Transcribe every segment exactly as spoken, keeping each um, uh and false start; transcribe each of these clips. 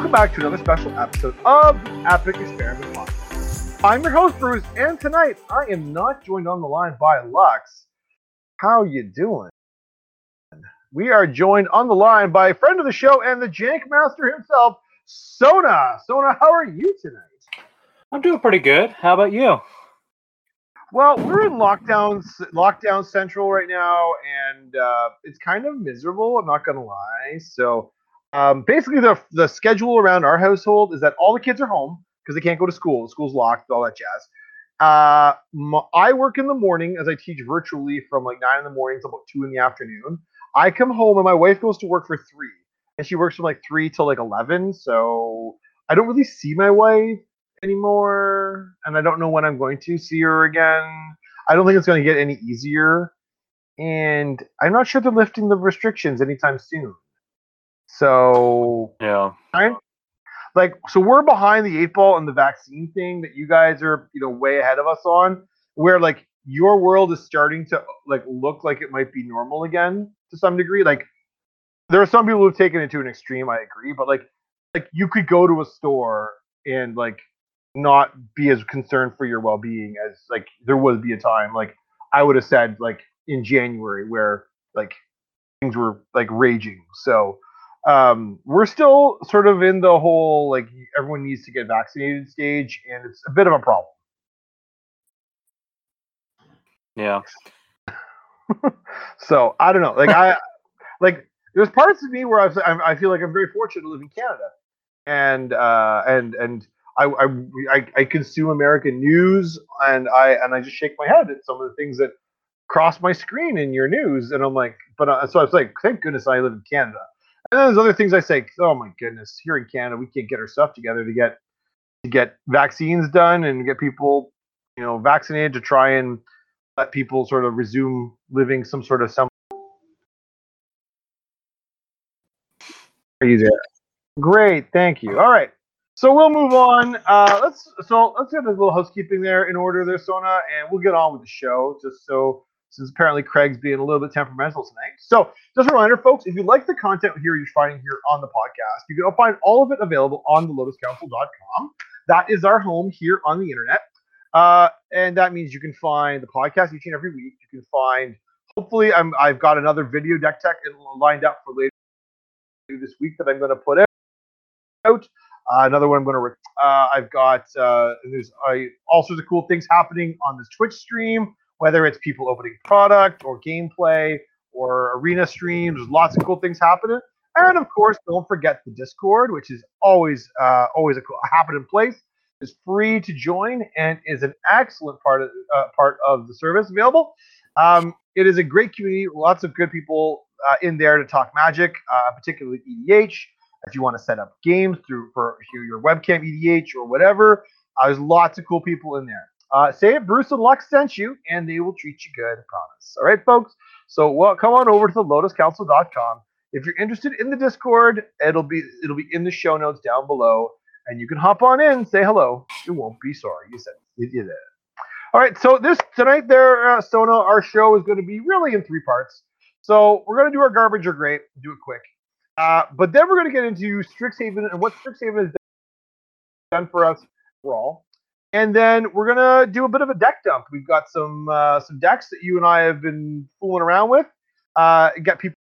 welcome back to another special episode of the Epic Experiment Podcast. I'm your host, Bruce, and tonight I am not joined on the line by Lux. How you doing? We are joined on the line by a friend of the show and the Jank Master himself, Sona. Sona, how are you tonight? I'm doing pretty good. How about you? Well, we're in lockdown, lockdown central right now, and uh, it's kind of miserable. I'm not gonna lie. So, um, basically, the the schedule around our household is that all the kids are home because they can't go to school. The school's locked, all that jazz. Uh, m- I work in the morning as I teach virtually from like nine in the morning till about two in the afternoon. I come home and my wife goes to work for three, and she works from like three till like eleven. So I don't really see my wife anymore, and I don't know when I'm going to see her again. I don't think it's going to get any easier, and I'm not sure they're lifting the restrictions anytime soon. So, Yeah. right? Like, so we're behind the eight ball on the vaccine thing that you guys are, you know, way ahead of us on, where like your world is starting to like look like it might be normal again to some degree. Like, there are some people who've taken it to an extreme. I agree, but like, like you could go to a store and like not be as concerned for your well-being as like there would be a time like I would have said like in January where like things were like raging. So um we're still sort of in the whole like everyone needs to get vaccinated stage, and it's a bit of a problem. Yeah. So I don't know, like I like there's parts of me where I've, I feel like I'm very fortunate to live in Canada, and uh and and I, I, I, I consume American news, and I and I just shake my head at some of the things that cross my screen in your news, and I'm like, but uh, so I was like, thank goodness I live in Canada. And then there's other things I say, oh my goodness, here in Canada we can't get our stuff together to get to get vaccines done and get people, you know, vaccinated to try and let people sort of resume living some sort of some. Are you there? Great, thank you. All right. So we'll move on. Uh, let's so let's get a little housekeeping there in order there, Sona, and we'll get on with the show. Just so since apparently Craig's being a little bit temperamental tonight. So just a reminder, folks, if you like the content here you're finding here on the podcast, you can find all of it available on the lotus council dot com. That is our home here on the internet, uh, and that means you can find the podcast each and every week. You can find hopefully I'm I've got another video deck tech lined up for later this week that I'm going to put out. out. Uh, another one I'm going to. Uh, I've got uh, there's uh, all sorts of cool things happening on this Twitch stream, whether it's people opening product or gameplay or arena streams. There's lots of cool things happening, and of course, don't forget the Discord, which is always uh, always a, cool, a happening place. It's free to join and is an excellent part of uh, part of the service available. Um, it is a great community, lots of good people uh, in there to talk Magic, uh, particularly E D H. If you want to set up games through for your webcam E D H or whatever, uh, there's lots of cool people in there. Uh, say it, Bruce and Lux sent you, and they will treat you good, I promise. All right, folks? So well, come on over to the lotus council dot com. If you're interested in the Discord, it'll be it'll be in the show notes down below, and you can hop on in, say hello. You won't be sorry. You said you did it. All right, so this tonight there, uh, Sona, our show is going to be really in three parts. So we're going to do our garbage or great, do it quick. Uh, but then we're going to get into Strixhaven and what Strixhaven has done for us overall. And then we're going to do a bit of a deck dump. We've got some uh, some decks that you and I have been fooling around with. Uh, get people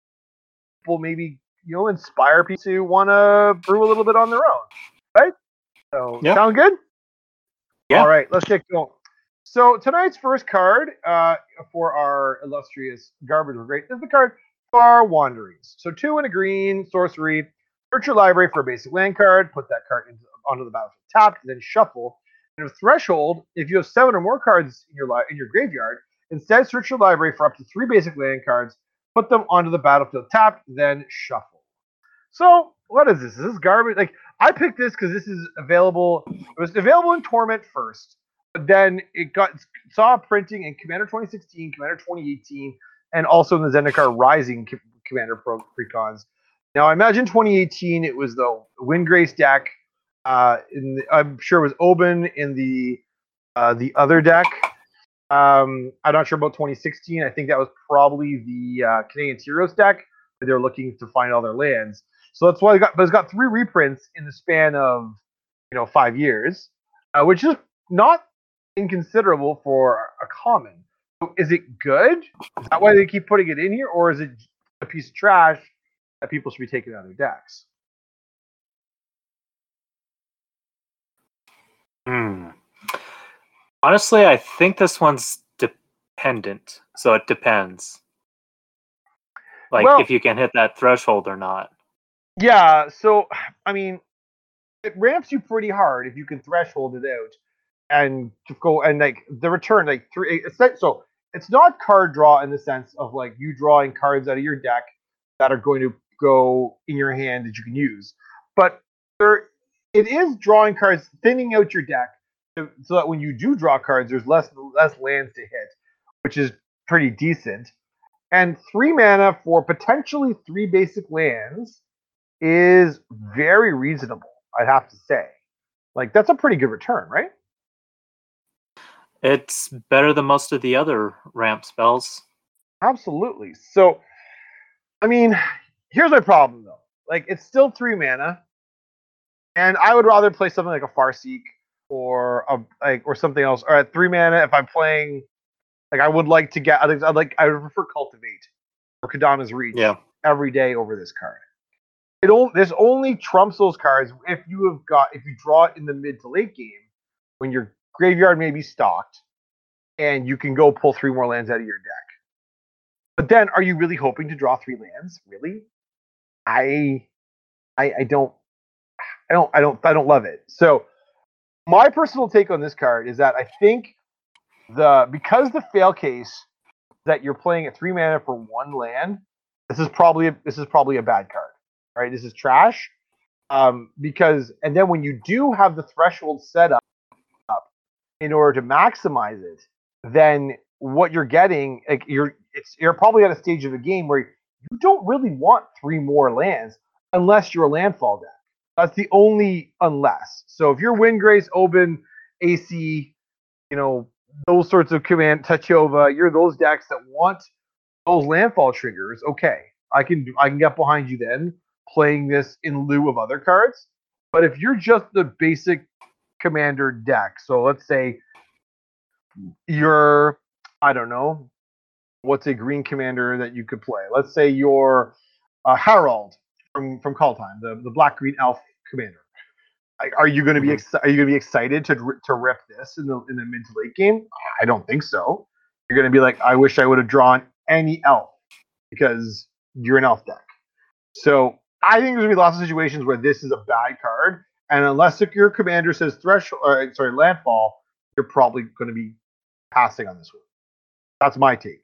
maybe, you know, inspire people to want to brew a little bit on their own. Right? So, yeah. Sound good? Yeah. All right, let's get going. So tonight's first card uh, for our illustrious garbage or great is the card Far Wanderings. So two and a green, sorcery. Search your library for a basic land card. Put that card into, onto the battlefield tapped, then shuffle. And with Threshold, if you have seven or more cards in your li- in your graveyard, instead search your library for up to three basic land cards. Put them onto the battlefield tapped, then shuffle. So what is this? Is this garbage? Like I picked this because this is available. It was available in Torment first, but then it got saw printing in Commander twenty sixteen, Commander twenty eighteen. And also in the Zendikar Rising Commander Pro Precons. Now, I imagine twenty eighteen, it was the Windgrace deck. Uh, in the, I'm sure it was Oban in the uh, the other deck. Um, I'm not sure about twenty sixteen. I think that was probably the uh, Canadian Heroes deck. They're looking to find all their lands. So that's why it got, but it's got three reprints in the span of you know five years, uh, which is not inconsiderable for a common. So is it good? Is that why they keep putting it in here, or is it a piece of trash that people should be taking out of their decks? Hmm. Honestly, I think this one's dependent. So it depends. Like Well, if you can hit that threshold or not. yeah. So I mean, it ramps you pretty hard if you can threshold it out and to go and like the return like three. It's not, so it's not card draw in the sense of like you drawing cards out of your deck that are going to go in your hand that you can use, but there it is drawing cards, thinning out your deck to, so that when you do draw cards, there's less less lands to hit, which is pretty decent. And three mana for potentially three basic lands is very reasonable, I'd have to say. Like that's a pretty good return, right? It's better than most of the other ramp spells. Absolutely. So, I mean, here's my problem though. Like it's still three mana, and I would rather play something like a Farseek or a like or something else. Or at three mana, if I'm playing, like I would like to get. I think I'd like I would prefer Cultivate or Kadana's Reach Yeah. every day over this card. It only this only trumps those cards if you have got if you draw it in the mid to late game when your graveyard may be stocked and you can go pull three more lands out of your deck. But then, are you really hoping to draw three lands? Really? I, I, I don't, I don't, I don't, I don't love it. So, my personal take on this card is that I think the because the fail case that you're playing at three mana for one land, this is probably a, this is probably a bad card, right? This is trash. Um, because and then when you do have the threshold set up in order to maximize it, then what you're getting, like you're, it's you're probably at a stage of the game where you don't really want three more lands unless you're a landfall deck. That's the only unless. So if you're Windgrace, Oban, A C, you know those sorts of command Tachova, you're those decks that want those landfall triggers. Okay, I can I can get behind you then playing this in lieu of other cards. But if you're just the basic commander deck, so let's say you're, I don't know, what's a green commander that you could play? Let's say you're uh, Harold from from Call Time, the, the black green elf commander. Are you going to be Mhm. exci- are you going to be excited to to rip this in the in the mid to late game? I don't think so. You're going to be like, I wish I would have drawn any elf because you're an elf deck. So I think there's going to be lots of situations where this is a bad card, and unless your commander says threshold, or sorry, landfall, you're probably going to be passing on this one. That's my take.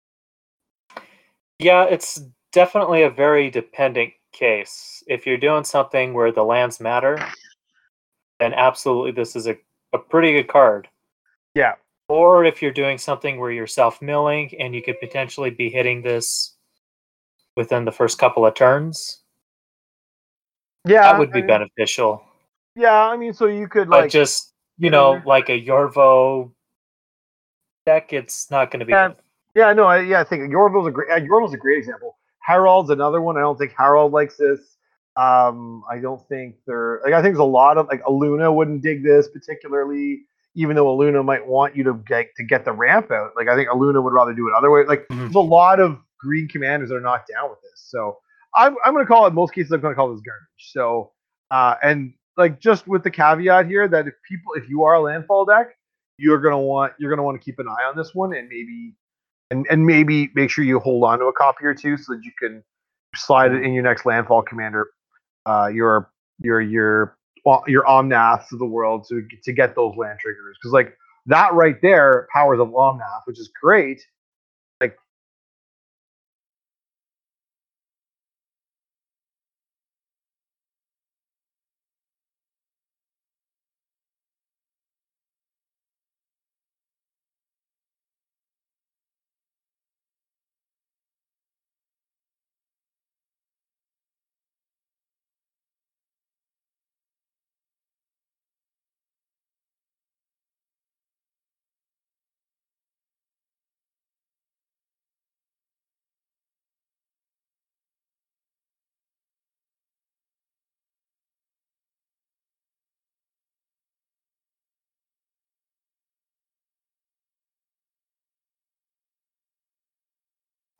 Yeah, it's definitely a very dependent case. If you're doing something where the lands matter, then absolutely this is a, a pretty good card. Yeah. Or if you're doing something where you're self-milling and you could potentially be hitting this within the first couple of turns, Yeah. that would be I mean, beneficial. yeah. I mean, so you could But like. just, you know, like a Yorvo deck, it's not going to be Yeah. good. Yeah. No. I, yeah. I think Yorvel's a great. Uh, Yorvel's a great example. Harold's another one. I don't think Harold likes this. Um, I don't think they're like. I think there's a lot of like Aluna wouldn't dig this particularly, even though Aluna might want you to get to get the ramp out. Like I think Aluna would rather do it other way. Like Mhm. there's a lot of green commanders that are not down with this. So I'm I'm gonna call it. In most cases, I'm gonna call this garbage. So uh, and like just with the caveat here that if people, if you are a landfall deck, you're gonna want you're gonna want to keep an eye on this one and maybe and and maybe make sure you hold on to a copy or two so that you can slide it Mhm. in your next landfall commander. Uh, your your your your Omnaths of the world to to get those land triggers because like that right there powers of Omnath, which is great. Like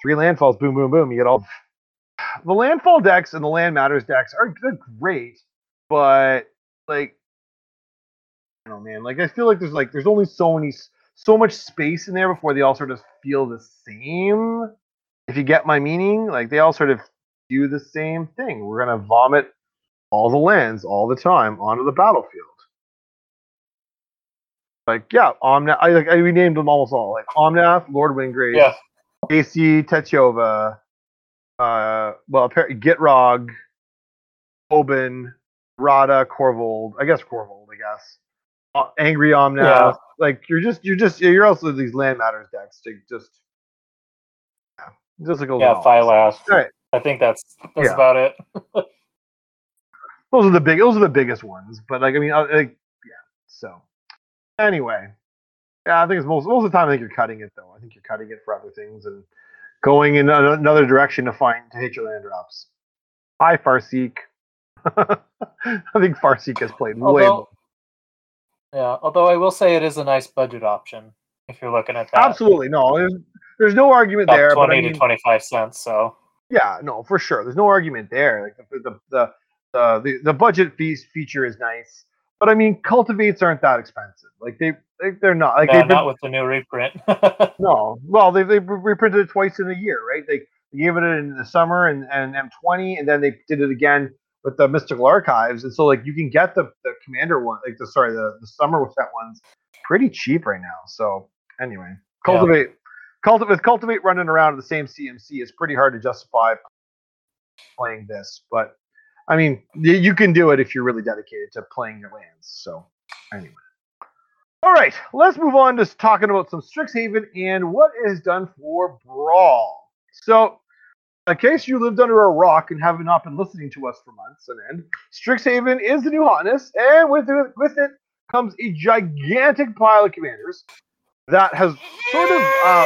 three landfalls, boom, boom, boom. You get all the landfall decks and the land matters decks are they're great, but like I don't know, man. Like I feel like there's like there's only so many so much space in there before they all sort of feel the same. If you get my meaning, like they all sort of do the same thing. We're gonna vomit all the lands all the time onto the battlefield. Like yeah, Omnath. I like I renamed them almost all. Like Omnath, Lord Windgrace, Yeah. A C Techova, uh, well, Gitrog, Oban, Rada, Korvold. I guess Korvold. I guess uh, Angry Omnath. Yeah. Like you're just you're just you're also these land matters decks to just yeah, just like goes Yeah, Phylath. Right. I think that's that's Yeah. about it. Those are the big. Those are the biggest ones. But like I mean, uh, like yeah. So anyway, yeah, I think it's most most of the time. I think you're cutting it though. I think you're cutting it for other things and going in another direction to find to hit your land drops. Hi, Farseek. I think Farseek has played way Although, more. yeah, although I will say it is a nice budget option if you're looking at that. Absolutely, no. There's, there's no argument About there. twenty but I to mean, twenty-five cents. So yeah, no, for sure. There's no argument there. Like the the the the, the, the budget fees feature is nice, but I mean, cultivates aren't that expensive. Like they, they they're not. Like no, they've been, not with the new reprint. no. Well, they they reprinted it twice in a year, right? They, they gave it in the summer and, and M twenty, and then they did it again with the Mystical Archives, and so like you can get the, the Commander one, like the sorry the the summer set ones, pretty cheap right now. So anyway, cultivate, yeah. cultivate with cultivate running around the same C M C, it's pretty hard to justify playing this. But I mean, you can do it if you're really dedicated to playing your lands. So anyway. All right, let's move on to talking about some Strixhaven and what it has done for Brawl. So, in case you lived under a rock and have not been listening to us for months on end, Strixhaven is the new hotness, and with it, with it comes a gigantic pile of commanders that has sort of... Uh,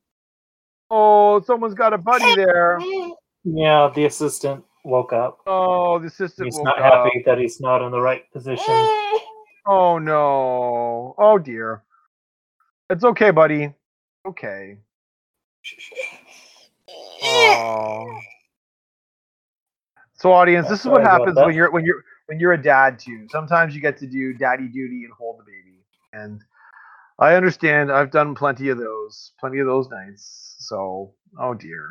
oh, someone's got a buddy there. Yeah, the assistant woke up. Oh, the assistant he's woke not up. happy that he's not in the right position. Oh, no. Oh, dear. It's okay, buddy. Okay. Oh. So, audience, this is what happens when you're when you're when you're a dad too. Sometimes you get to do daddy duty and hold the baby, and I understand. I've done plenty of those, plenty of those nights. So, oh dear.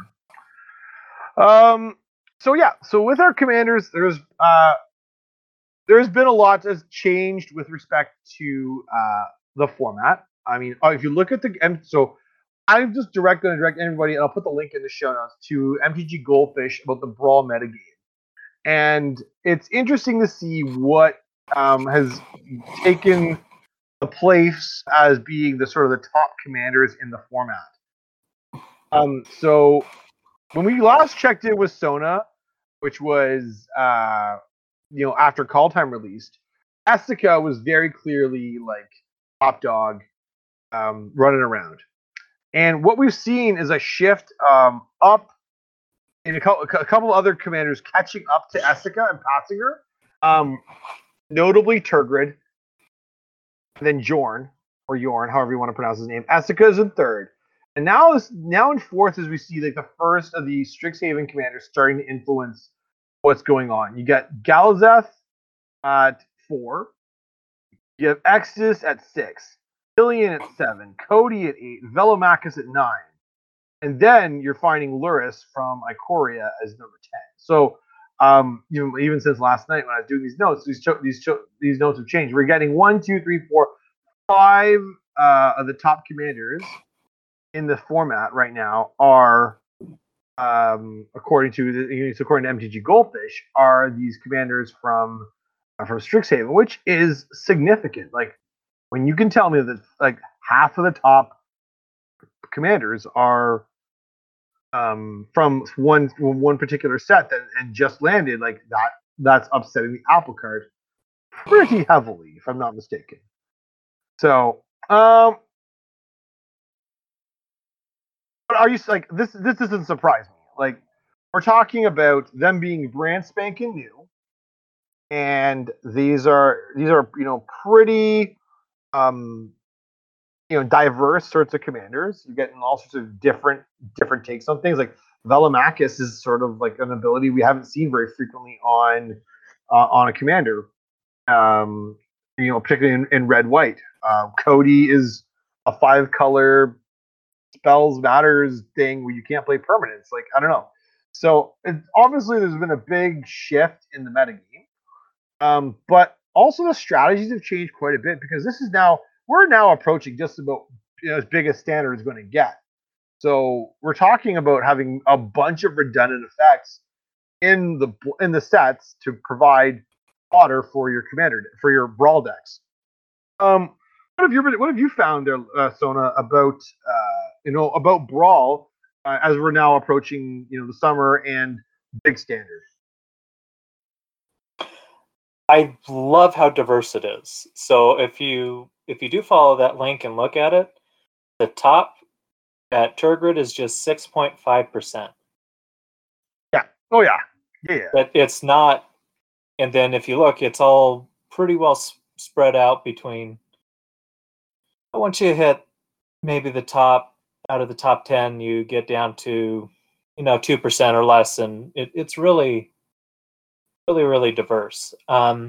Um. So yeah. So with our commanders, there's uh, there's been a lot that's changed with respect to uh the format. I mean, if you look at the and so. I'm just direct going to direct everybody, and I'll put the link in the show notes to M T G Goldfish about the Brawl metagame. And it's interesting to see what um, has taken the place as being the sort of the top commanders in the format. Um, so when we last checked in with Sona, which was uh, you know after Call Time released, Esika was very clearly like top dog, um, running around. And what we've seen is a shift um, up in a couple, a couple other commanders catching up to Esika and passing her. Um, notably Turgid, and then Jorn, or Yorn, however you want to pronounce his name. Esika is in third. And now, this, now in fourth as we see like the first of the Strixhaven commanders starting to influence what's going on. You got Galazeth at four. You have Exodus at six. Killian at seven, Cody at eight, Velomachus at nine, and then you're finding Luris from Ikoria as number ten. So, um, you know, even since last night when I was doing these notes, these cho- these cho- these notes have changed. We're getting one, two, three, four, five uh, of the top commanders in the format right now are, um, according to the, according to M T G Goldfish, are these commanders from uh, from Strixhaven, which is significant. Like. When you can tell me that like half of the top commanders are um, from one one particular set that and just landed, like that, that's upsetting the apple cart pretty heavily, if I'm not mistaken. So, um, but are you like this? This doesn't surprise me. Like we're talking about them being brand spanking new, and these are these are you know pretty. Um, you know, diverse sorts of commanders. You're getting all sorts of different different takes on things. Like Velomachus is sort of like an ability we haven't seen very frequently on uh, on a commander. Um, you know, particularly in, in red white. Uh, Cody is a five color spells matters thing where you can't play permanents. Like I don't know. So it, obviously there's been a big shift in the metagame, um, but also the strategies have changed quite a bit because this is now we're now approaching just about you know, as big as standard is going to get. So we're talking about having a bunch of redundant effects in the in the sets to provide fodder for your commander for your brawl decks. Um, what have you what have you found there, uh, Sona, about uh, you know about brawl uh, as we're now approaching you know the summer and big standard? I love how diverse it is. So if you if you do follow that link and look at it, the top at Tergrid is just six point five percent. Yeah. Oh yeah. Yeah. yeah. But it's not. And then if you look, it's all pretty well s- spread out between. Once you hit maybe the top out of the top ten, you get down to you know two percent or less, and it, it's really, really, really diverse. Um,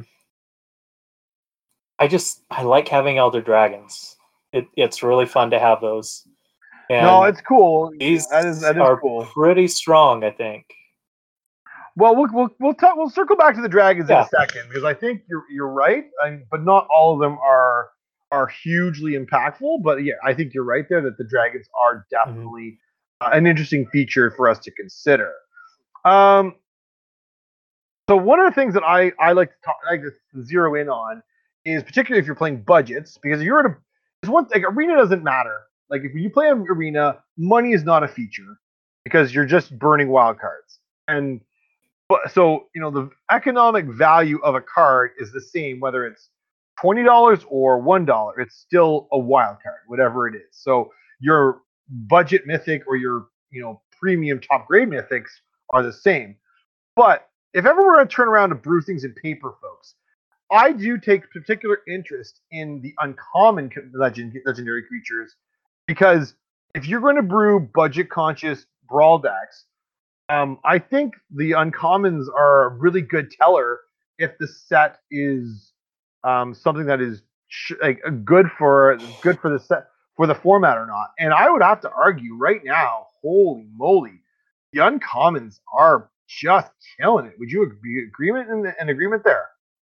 I just I like having Elder Dragons. It, it's really fun to have those. And no, it's cool. These That is that is are cool. pretty strong, I think. Well, we'll we'll we'll, talk, we'll circle back to the dragons Yeah. in a second because I think you're you're right, I, but not all of them are are hugely impactful. But yeah, I think you're right there that the dragons are definitely mm-hmm. uh, an interesting feature for us to consider. Um, so one of the things that I I like to talk, I like to zero in on is particularly if you're playing budgets because you're at a there's one like arena doesn't matter. Like if you play an arena, money is not a feature because you're just burning wild cards and. But so you know the economic value of a card is the same whether it's twenty dollars or one dollar. It's still a wild card, whatever it is. So your budget mythic or your you know premium top grade mythics are the same. But if ever we're going to turn around to brew things in paper, folks, I do take particular interest in the uncommon legend legendary creatures because if you're going to brew budget conscious brawl decks. Um, I think the uncommons are a really good teller if the set is um, something that is sh- like good for good for the set for the format or not. And I would have to argue right now, holy moly, the uncommons are just killing it. Would you be agreement in an agreement there?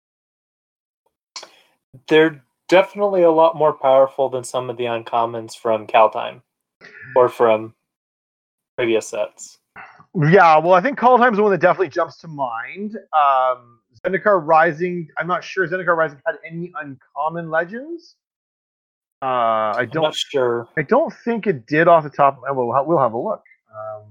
They're definitely a lot more powerful than some of the uncommons from Kaldheim or from previous sets. Yeah, well, I think Kaldheim's the one that definitely jumps to mind. Um, Zendikar Rising, I'm not sure Zendikar Rising had any uncommon legends. Uh, I don't. I'm not sure. I don't think it did off the top. Well, we'll, we'll have a look. Um,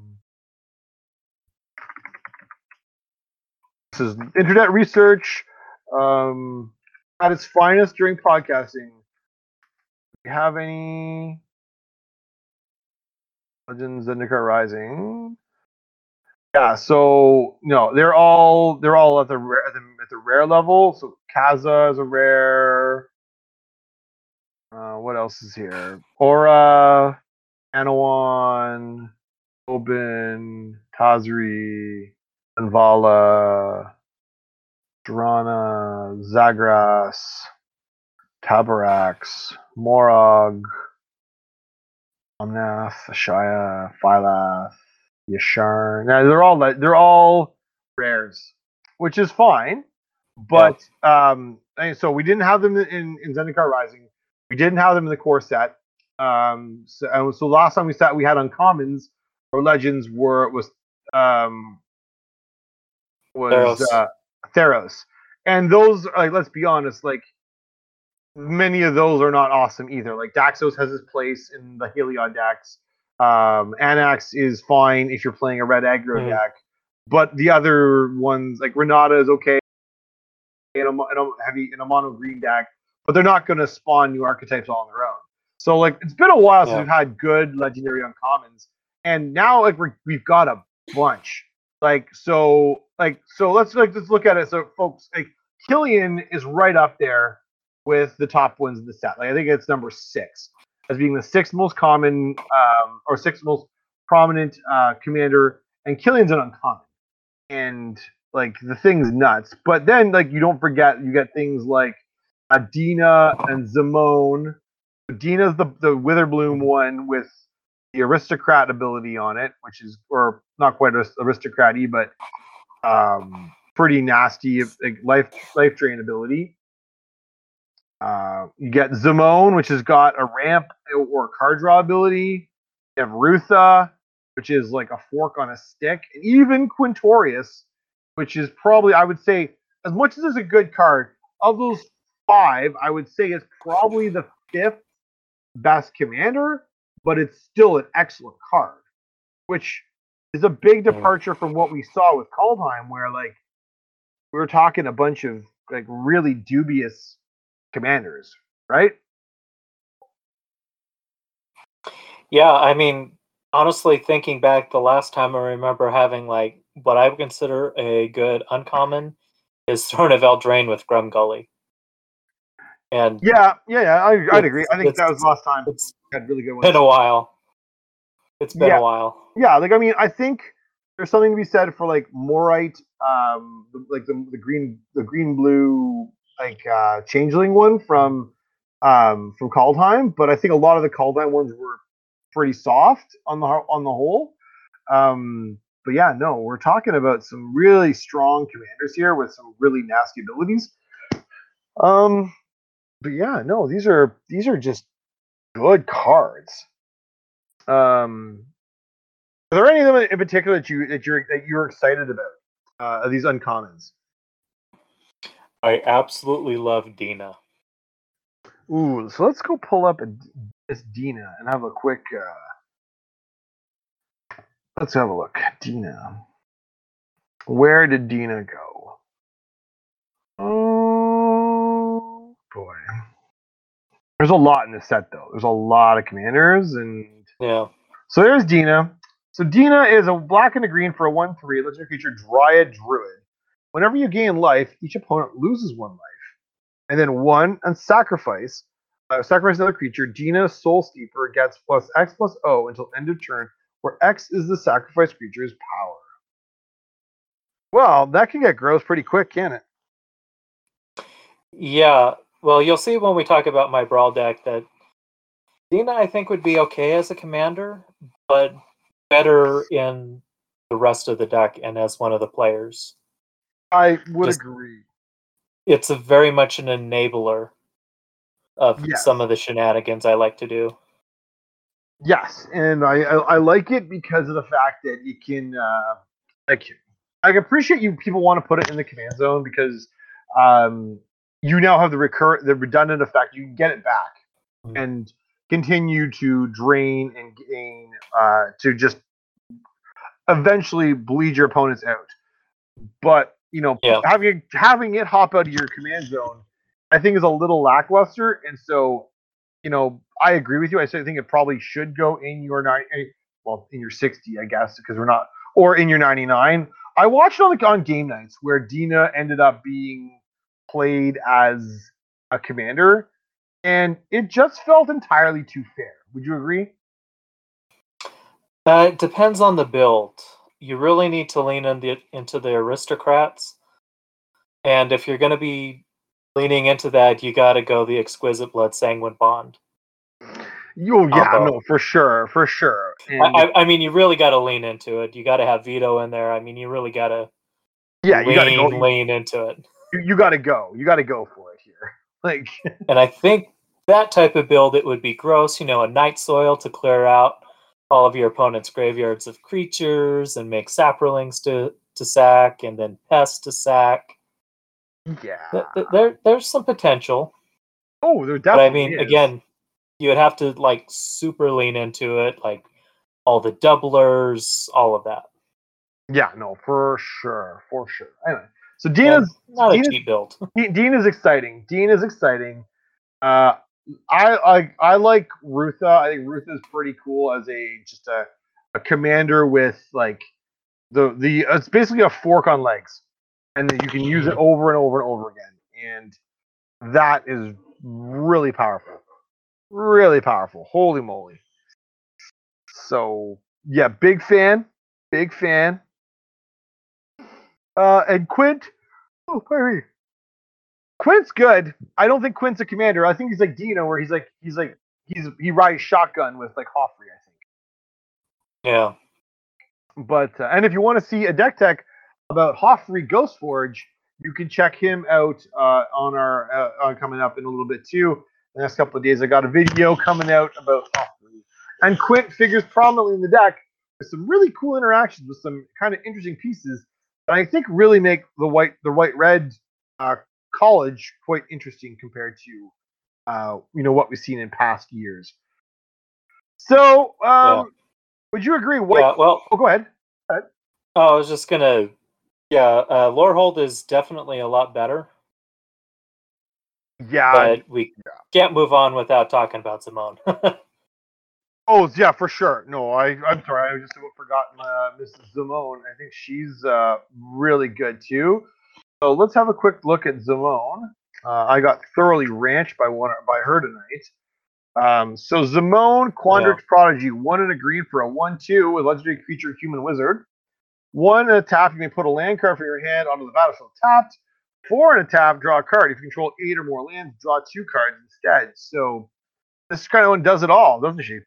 this is internet research um, at its finest during podcasting. Do you have any legends Zendikar Rising? Yeah, so no, they're all they're all at the rare at the, at the rare level. So Kaza is a rare. Uh, what else is here? Aura, Anawan, Obin, Tazri, Anvala, Drana, Zagras, Tabarax, Morog, Omnath, Ashaya, Phylath, Yashar. Now they're all they're all rares, which is fine. But yeah. um, so we didn't have them in, in Zendikar Rising. We didn't have them in the core set. Um, so, and so last time we sat, we had uncommons or legends were was um, was Theros. Uh, Theros, and those like let's be honest, like many of those are not awesome either. Like Daxos has his place in the Heliod decks. Um, Anax is fine if you're playing a red aggro mm. deck, but the other ones like Renata is okay in a, in a heavy in a mono green deck, but they're not going to spawn new archetypes all on their own. So like it's been a while yeah. since we've had good legendary uncommons, and now like we're, we've got a bunch. Like so like so let's like let's look at it. So folks, like Killian is right up there with the top ones in the set. Like I think it's number six. as being the sixth most common um, or sixth most prominent uh, commander, and Killian's an uncommon. And like the thing's nuts. But then like you don't forget you get things like Adina and Zimone. Dina's the the Witherbloom one with the aristocrat ability on it, which is or not quite aristocrat-y, but um, pretty nasty like life life drain ability. Uh, you get Zimone, which has got a ramp or card draw ability. You have Rutha, which is like a fork on a stick, and even Quintorius, which is probably I would say as much as it's a good card of those five, I would say it's probably the fifth best commander, but it's still an excellent card, which is a big departure from what we saw with Kaldheim, where like we were talking a bunch of like really dubious commanders, right? Yeah, I mean, honestly, thinking back, the last time I remember having like what I would consider a good uncommon is Throne of Eldraine with Grumgully. And yeah, yeah, yeah, I, I'd agree. I think that was the last time. It's had really good ones. been a while. It's been yeah. a while. Yeah, like I mean, I think there's something to be said for like Morite, um, like the the green the green blue like uh, changeling one from um from Kaldheim, but I think a lot of the Kaldheim ones were pretty soft on the on the whole. Um, but yeah, no, we're talking about some really strong commanders here with some really nasty abilities. Um, but yeah, no, these are these are just good cards. Um, are there any of them in particular that you that you're that you're excited about? Uh, these uncommons. I absolutely love Dina. Ooh, so let's go pull up a, this Dina and have a quick. Uh, let's have a look. Dina. Where did Dina go? Oh boy. There's a lot in this set, though. There's a lot of commanders, and yeah. So there's Dina. So Dina is a black and a green for a one three legendary creature, Dryad Druid. Whenever you gain life, each opponent loses one life, and then one and sacrifice. Uh, sacrifice another creature. Dina Soul Steeper gets plus X plus O until end of turn, where X is the sacrifice creature's power. Well, that can get gross pretty quick, can it? Yeah. Well, you'll see when we talk about my Brawl deck that Dina, I think, would be okay as a commander, but better in the rest of the deck and as one of the players. I would Just, agree. It's a very much an enabler of yes. some of the shenanigans I like to do. Yes, and I, I, I like it because of the fact that you can uh, like I appreciate you people want to put it in the command zone because um, you now have the recur the redundant effect. You can get it back mm-hmm. and continue to drain and gain uh, to just eventually bleed your opponents out. But you know, yeah. having having it hop out of your command zone, I think is a little lackluster, and so you know. I agree with you. I think it probably should go in your nine, well, in your sixty, I guess, because we're not, or in your ninety-nine. I watched on the on game nights where Dina ended up being played as a commander, and it just felt entirely too fair. Would you agree? Uh, it depends on the build. You really need to lean in the, into the aristocrats, and if you're going to be leaning into that, you got to go the Exquisite Blood Sanguine Bond. Oh yeah, Combo. no, for sure, for sure. And I, I mean, you really got to lean into it. You got to have Veto in there. I mean, you really got to yeah, lean, you got to go lean into it. You, you got to go. You got to go for it here. Like, and I think that type of build, it would be gross. You know, a Night Soil to clear out all of your opponent's graveyards of creatures and make Saprolings to to sack, and then Pest to sack. Yeah, there there's some potential. Oh, there definitely. But I mean, is. again. You would have to like super lean into it, like all the doublers, all of that. Yeah, no, for sure, for sure. Anyway, so Dina's and not Dina's, a cheap build. Dina's exciting. Dina's exciting. Uh, I I I like Rutha. I think Rutha is pretty cool as a just a, a commander with like the the it's basically a fork on legs, and then you can use it over and over and over again, and that is really powerful. Really powerful. Holy moly. So yeah, big fan. Big fan. Uh, and Quint. Oh, sorry. Quint's good. I don't think Quint's a commander. I think he's like Dino, where he's like he's like he's he rides shotgun with like Hoffrey, I think. Yeah. But uh, and if you want to see a deck tech about Hoffrey Ghostforge, you can check him out uh, on our uh, on coming up in a little bit too. The next couple of days, I got a video coming out about Hoffrey, and Quint figures prominently in the deck with some really cool interactions with some kind of interesting pieces that I think really make the white the white red uh, college quite interesting compared to uh, you know what we've seen in past years. So, Yeah. um, would you agree? White? Yeah. Well, Oh, go ahead. Go ahead. oh, I was just gonna. Yeah, uh, Lorehold is definitely a lot better, Yeah. but we can't move on without talking about Simone. Oh, yeah, for sure. No, I, I'm sorry. I just forgot uh, Missus Zimone. I think she's uh, really good too. So let's have a quick look at Zimone. Uh, I got thoroughly ranched by one by her tonight. Um, so Zimone, Quandrix Yeah. Prodigy, one in a green for a one-two with legendary creature Human Wizard. One in a tap, you may put a land card from your hand onto the battlefield tapped. Four in a tap, draw a card. If you control eight or more lands, draw two cards instead. So this kind of one does it all, doesn't she?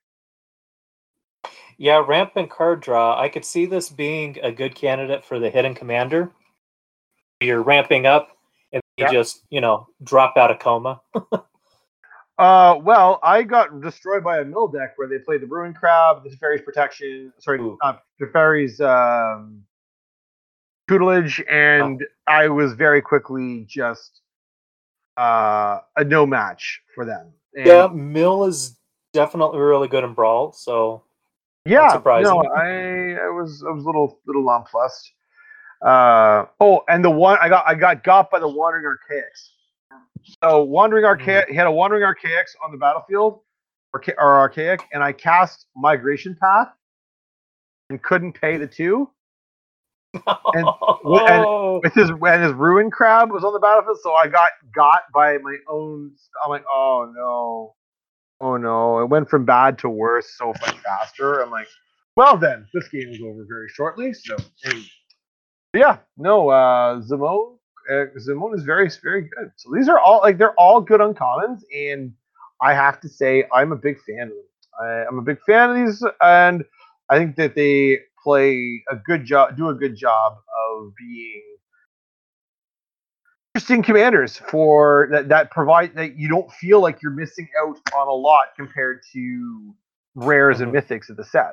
Yeah, rampant card draw. I could see this being a good candidate for the hidden commander. You're ramping up, and you Yeah. just, you know, drop out of coma. Uh, well, I got destroyed by a mill deck where they played the Ruin Crab, the Teferi's Protection, sorry, Ooh. not Teferi's um, Tutelage, and I was very quickly just uh, a no match for them. And Yeah, Mill is definitely really good in Brawl, so not yeah, no, surprising. I, I was I was a little little nonplussed. Uh, oh, and the one I got I got got by the Wandering Archaics. So Wandering Archaic, he had a Wandering Archaics on the battlefield, or, or Archaic, and I cast Migration Path and couldn't pay the two. And and Oh, with his and his Ruin Crab was on the battlefield, so I got got by my own. I'm like, oh no, oh no! It went from bad to worse so much faster. I'm like, well then, this game is over very shortly. So and, yeah, no, uh, Zimone, uh, Zimone is very very good. So these are all like they're all good uncommons, and I have to say I'm a big fan of them. I, I'm a big fan of these, and I think that they play a good job, do a good job of being interesting commanders for that that provide that you don't feel like you're missing out on a lot compared to rares and mhm. mythics of the set.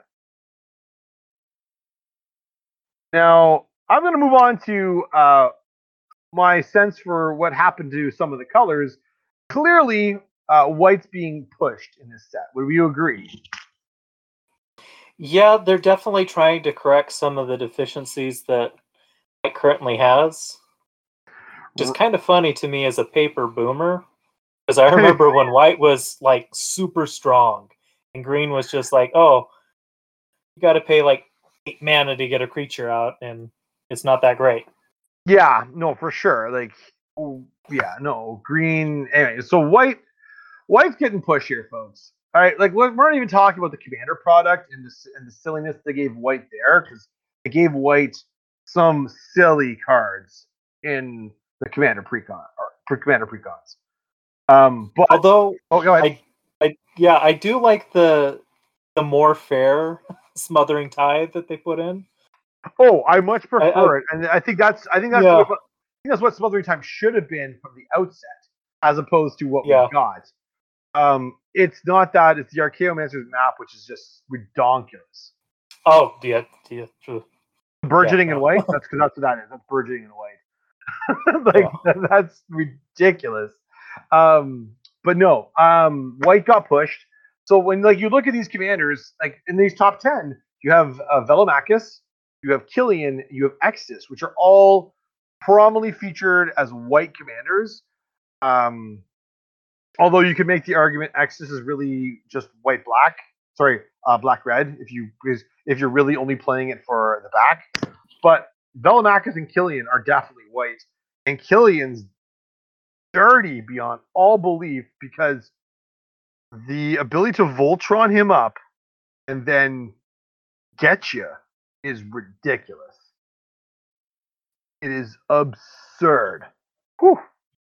Now I'm going to move on to uh, my sense for what happened to some of the colors. Clearly, uh, white's being pushed in this set. Would you agree? Yeah, they're definitely trying to correct some of the deficiencies that it currently has. Which is kind of funny to me as a paper boomer, because I remember when white was like super strong, and green was just like, oh, you got to pay like eight mana to get a creature out, and it's not that great. Yeah, no, for sure. Like, oh, yeah, no, green. Anyway, so white, white's getting pushed here, folks. All right, like we're not even talking about the commander product and the and the silliness they gave white there, because they gave white some silly cards in the commander precon or pre commander precons. Um, but Although, oh, go ahead. I, I, yeah, I do like the the more fair smothering tithe that they put in. Oh, I much I, I prefer it, and I think that's I think that's yeah, what I think that's what Smothering Time should have been from the outset, as opposed to what we yeah. got. Um, it's not that; it's the Archaeomancer's map, which is just ridiculous. Oh, yeah, yeah, true. Burgeoning Yeah, in no. white. That's because that's what that is. That's burgeoning in white. like Yeah. that, that's ridiculous. Um, but no, um, white got pushed. So when like you look at these commanders, like in these top ten, you have uh, Velomachus, you have Killian, you have Extus, which are all prominently featured as white commanders. Um, although you could make the argument Extus is really just white black. Sorry, uh, black red. If you if you're really only playing it for the back, but Velomachus and Killian are definitely white, and Killian's dirty beyond all belief because the ability to Voltron him up and then get you is ridiculous. It is absurd. Whew.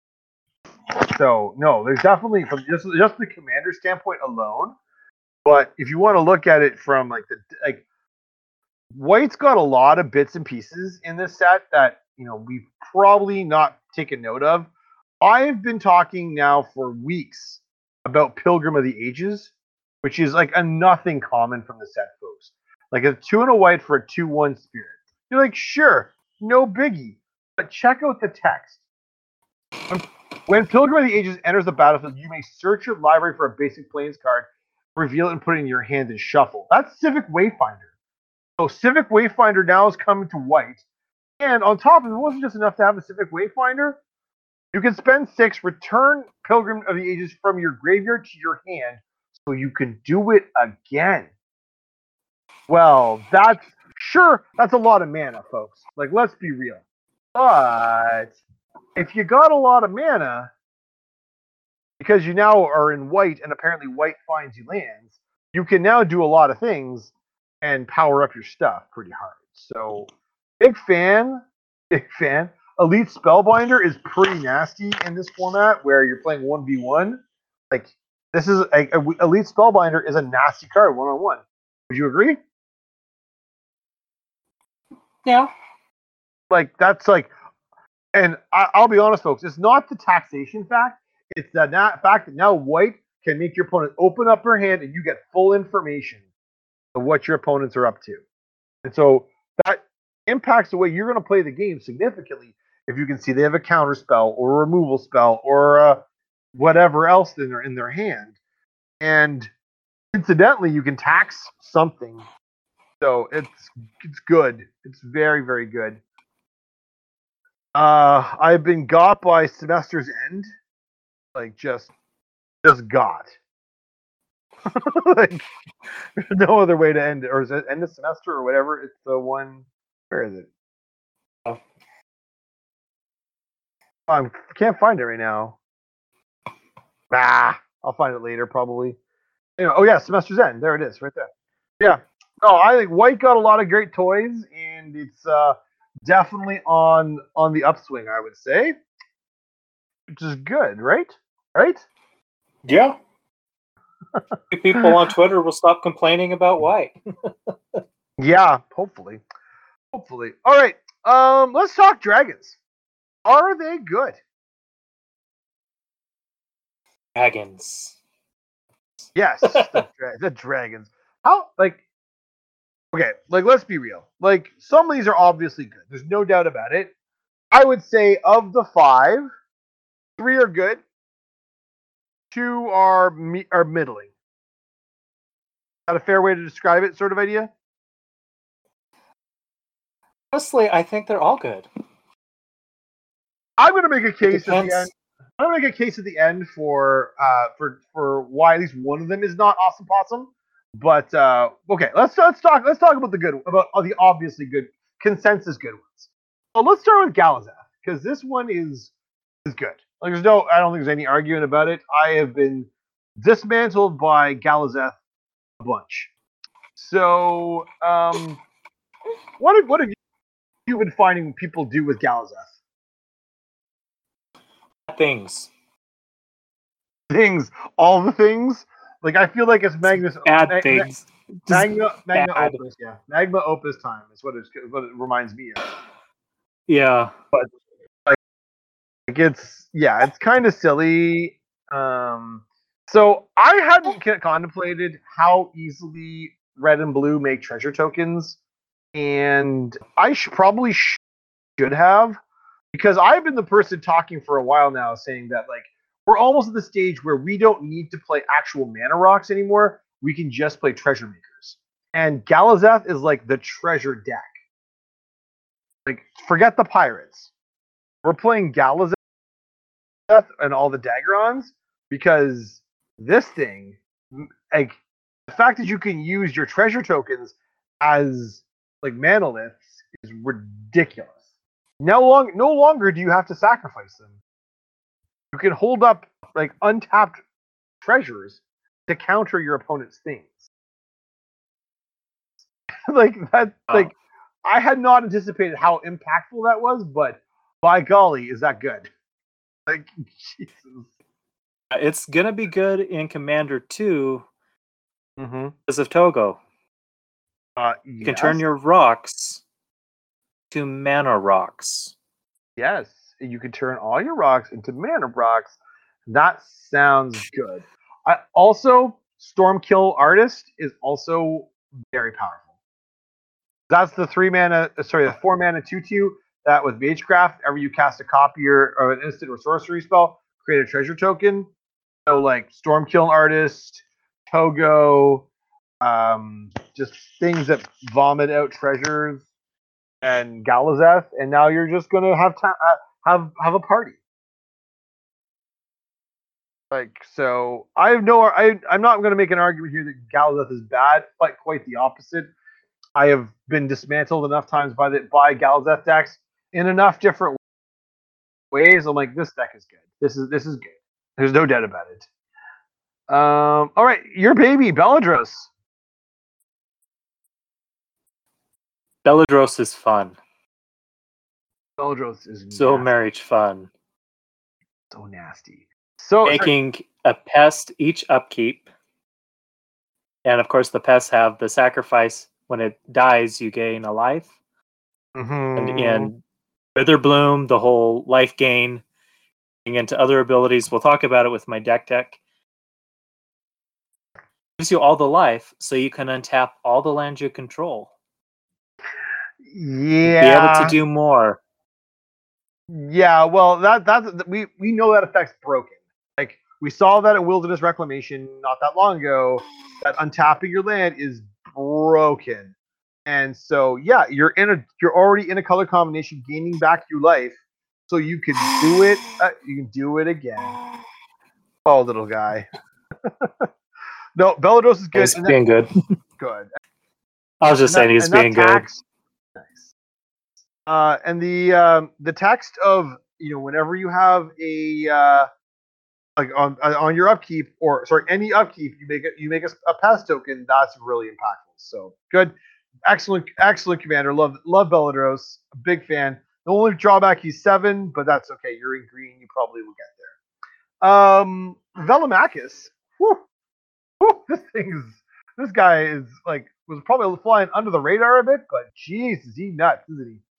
So no, there's definitely from just just the commander standpoint alone. But if you want to look at it from like the like, White's got a lot of bits and pieces in this set that you know we've probably not taken note of. I've been talking now for weeks about Pilgrim of the Ages, which is like a nothing common from the set, folks. Like a two and a white for a two one spirit. You're like, sure, no biggie, but check out the text. When, when Pilgrim of the Ages enters the battlefield, you may search your library for a basic Plains card, reveal it, and put it in your hand and shuffle. That's Civic Wayfinder. So Civic Wayfinder now is coming to white. And on top of it, it wasn't just enough to have a Civic Wayfinder. You can spend six, return Pilgrim of the Ages from your graveyard to your hand so you can do it again. Well, that's sure, that's a lot of mana, folks. Like, let's be real. But if you got a lot of mana, because you now are in white and apparently white finds you lands, you can now do a lot of things and power up your stuff pretty hard. So, big fan, big fan. Elite Spellbinder is pretty nasty in this format where you're playing one v one. Like, this is a, a Elite Spellbinder is a nasty card one on one. Would you agree? Yeah. Like, that's like, and I, I'll be honest, folks, it's not the taxation fact. It's the na- fact that now white can make your opponent open up their hand and you get full information of what your opponents are up to. And so that impacts the way you're going to play the game significantly if you can see they have a counter spell or a removal spell or uh, whatever else in their, in their hand. And incidentally, you can tax something. So it's it's good. It's very, very good. Uh, I've been got by Semester's End. Like, just, just got. Like, there's no other way to end it. Or is it end of semester or whatever? It's the one. Where is it? Oh. I can't find it right now. Ah, I'll find it later, probably. Anyway, oh, yeah, Semester's End. There it is, right there. Yeah. No, I think White got a lot of great toys, and it's uh, definitely on on the upswing, I would say. Which is good, right? Right? Yeah. People on Twitter will stop complaining about White. Yeah, hopefully. Hopefully. All right. Um, let's talk dragons. Are they good? Dragons. Yes, the, dra- the dragons. How, like, okay, like, let's be real. Like, some of these are obviously good. There's no doubt about it. I would say of the five, three are good, two are me- are middling. Is that a fair way to describe it, sort of idea? Honestly, I think they're all good. I'm going to make a case at Depends. the end. I'm going to make a case at the end for uh for for why at least one of them is not awesome possum. But uh, okay, let's let's talk let's talk about the good about the obviously good consensus good ones. Well, let's start with Galazeth because this one is is good. Like, there's no, I don't think there's any arguing about it. I have been dismantled by Galazeth a bunch. So, um, what have, what have you been finding people do with Galazeth? Things. Things, all the things. Like, I feel like it's Magnus. Bad Ma- things. Ma- Magna, Magna bad. Opus, yeah. Magma Opus time is what, it's, what it reminds me of. Yeah. But, like, like it's, yeah, it's kind of silly. Um, so, I hadn't c- contemplated how easily red and blue make treasure tokens. And I sh- probably sh- should have. Because I've been the person talking for a while now saying that, like, we're almost at the stage where we don't need to play actual mana rocks anymore. We can just play treasure makers. And Galazeth is like the treasure deck. Like, forget the pirates. We're playing Galazeth and all the Daggorons because this thing, like, the fact that you can use your treasure tokens as, like, manoliths is ridiculous. No, long, no longer do you have to sacrifice them. You can hold up, like, untapped treasures to counter your opponent's things. like that, Oh. like I had not anticipated how impactful that was, but by golly, is that good? Like, Jesus. It's gonna be good in Commander two Mm-hmm. because of Togo. Uh, You yes. can turn your rocks to mana rocks. Yes, you can turn all your rocks into mana rocks. That sounds good. I also Stormkill Artist is also very powerful. That's the three mana, uh, sorry, the four mana two two that with Magecraft, every you cast a copy or, or an instant or sorcery spell, create a treasure token. So like Stormkill Artist, Togo, um, just things that vomit out treasures, and Galazeth, and now you're just gonna have ta- uh, have have a party. Like so, I have no. I I'm not going to make an argument here that Galazeth is bad, but quite the opposite. I have been dismantled enough times by the by Galazeth decks in enough different ways. I'm like, this deck is good. This is this is good. There's no doubt about it. Um. All right, your baby Bellatrix. Bellatrix is fun. Bellatrix is So nasty. marriage fun. So nasty. So Making sorry. a pest each upkeep. And of course the pests have the sacrifice. When it dies, you gain a life. Mm-hmm. And in Witherbloom, the whole life gain into other abilities. We'll talk about it with my deck tech. Gives you all the life, so you can untap all the lands you control. Yeah. Be able to do more. Yeah, well, that that we we know that affects broken. Like we saw that at Wilderness Reclamation not that long ago. That untapping your land is broken, and so yeah, you're in a you're already in a color combination, gaining back your life, so you can do it. Uh, you can do it again. Oh, little guy. No, Bellatrix is good. He's being that, good. Good. I was just and saying that, he's being tax, good. Nice. Uh, and the um, the text of you know whenever you have a uh, like on on your upkeep or sorry any upkeep you make it you make a, a pass token, that's really impactful. So good, excellent excellent commander. Love love Bellatrix. A big fan. The only drawback he's seven, but that's okay. You're in green, you probably will get there. Um, Velomachus. Whew, whew, this thing's this guy is like was probably flying under the radar a bit, but jeez, is he nuts, isn't he?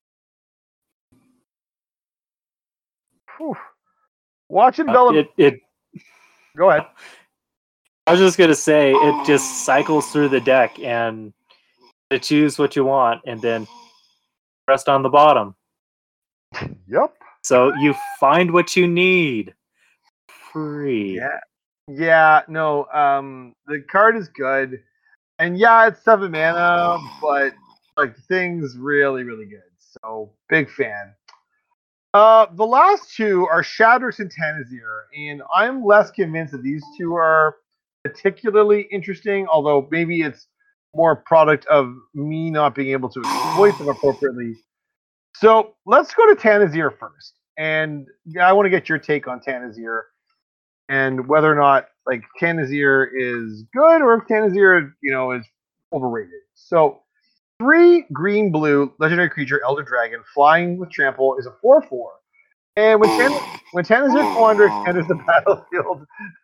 Whew. Watching Uh, Velom. it, it. Go ahead. I was just gonna say it just cycles through the deck and to choose what you want and then rest on the bottom. Yep. So you find what you need. Free. Yeah. Yeah, no, um the card is good. And yeah, it's seven mana, but like the thing's really, really good. So big fan. Uh the last two are Shadrix and Tanazir, and I'm less convinced that these two are particularly interesting, although maybe it's more product of me not being able to exploit them appropriately. So let's go to Tanazir first. And I want to get your take on Tanazir and whether or not like Tanazir is good or if Tanazir, you know, is overrated. So three green blue legendary creature Elder Dragon flying with trample is a four four. And when Tan- when Tanazir Quandrix enters the battlefield,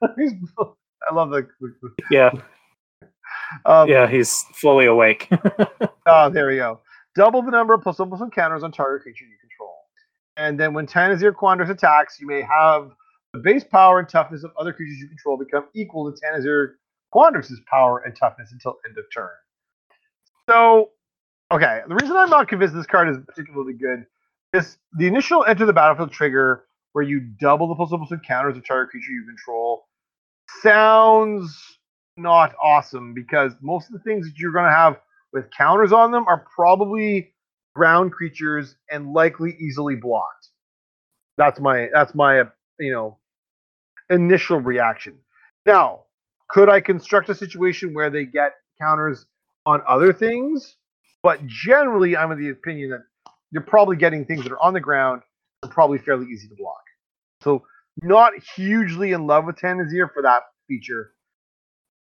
I love the yeah. Um, yeah, he's fully awake. Oh, there we go. Double the number plus plus encounters on target creature you control. And then when Tanazir Quandrix attacks, you may have the base power and toughness of other creatures you control become equal to Tanazir Quandrix's power and toughness until end of turn. So, okay, the reason I'm not convinced this card is particularly good is the initial enter the battlefield trigger where you double the plus plus encounters of target creature you control sounds not awesome because most of the things that you're going to have with counters on them are probably ground creatures and likely easily blocked. That's my that's my you know initial reaction. Now, could I construct a situation where they get counters on other things? But generally, I'm of the opinion that you're probably getting things that are on the ground and probably fairly easy to block. So, not hugely in love with Tanazir for that feature.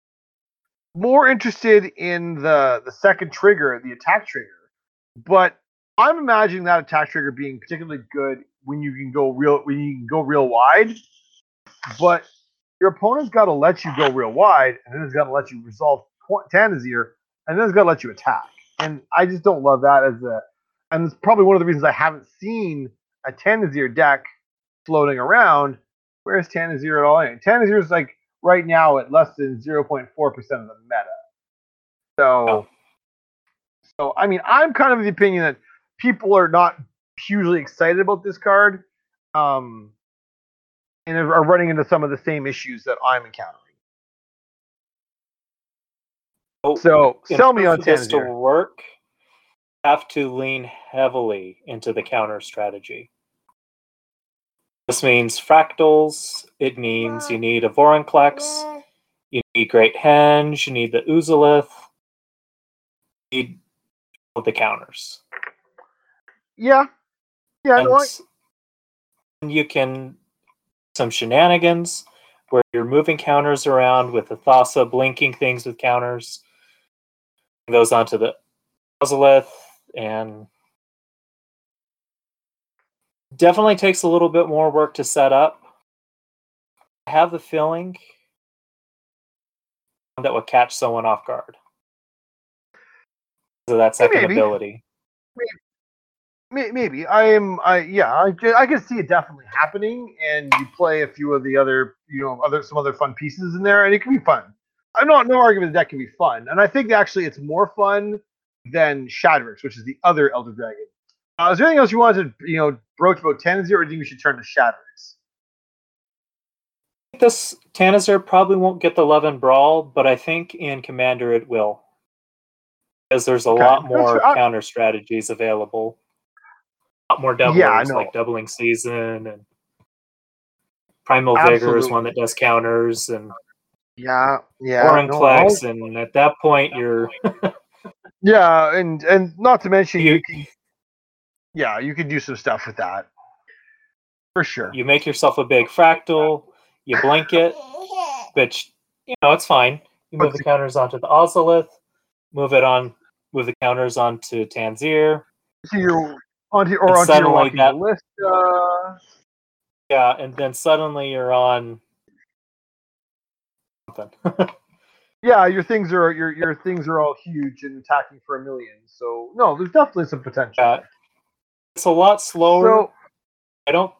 more interested in the the second trigger, the attack trigger. But I'm imagining that attack trigger being particularly good when you can go real when you can go real wide. But your opponent's got to let you go real wide, and then it's got to let you resolve Tanazir, and then it's got to let you attack. And I just don't love that as a. And it's probably one of the reasons I haven't seen a Tanazir deck floating around. Where's Tanazir at all? In? Tanazir is like right now at less than zero point four percent of the meta. So, oh. so I mean, I'm kind of the opinion that people are not hugely excited about this card. Um, and are running into some of the same issues that I'm encountering. Oh, so sell me on this Tanazir. To work, have to lean heavily into the counter strategy. This means fractals. It means you need a Vorinclex. You need Great Henge. You need the Uzolith. You need the counters. Yeah, yeah. And no, I... you can some shenanigans where you're moving counters around with the Thassa, blinking things with counters. Those onto the Uzolith, and definitely takes a little bit more work to set up. I have the feeling that would catch someone off guard. So that second maybe. ability. Maybe. Maybe I am. I yeah. I I can see it definitely happening, and you play a few of the other, you know, other some other fun pieces in there, and it can be fun. I'm not no argument that, that can be fun, and I think actually it's more fun than Shadrix, which is the other Elder Dragon. Uh, is there anything else you wanted to, you know, broach about Tanazir, or do you think we should turn to Shadrix? This Tanazir probably won't get the love and brawl, but I think in Commander it will, because there's a okay. lot more I... counter strategies available. A lot more doublers, yeah, like Doubling Season, and Primal Absolutely. Vigor is one that does counters, and yeah, yeah, Vorinclex, no, and at that point you're yeah, and and not to mention you, you can, yeah, you can do some stuff with that for sure. You make yourself a big fractal, you blink it, which you know it's fine. You move the counters onto the Ozolith, move it on, move the counters onto Tanzir. So you're onto or onto your walking that, list. Uh... Yeah, and then suddenly you're on something. Yeah, your things are your your things are all huge and attacking for a million. So no, there's definitely some potential. Uh, it's a lot slower. So, I don't,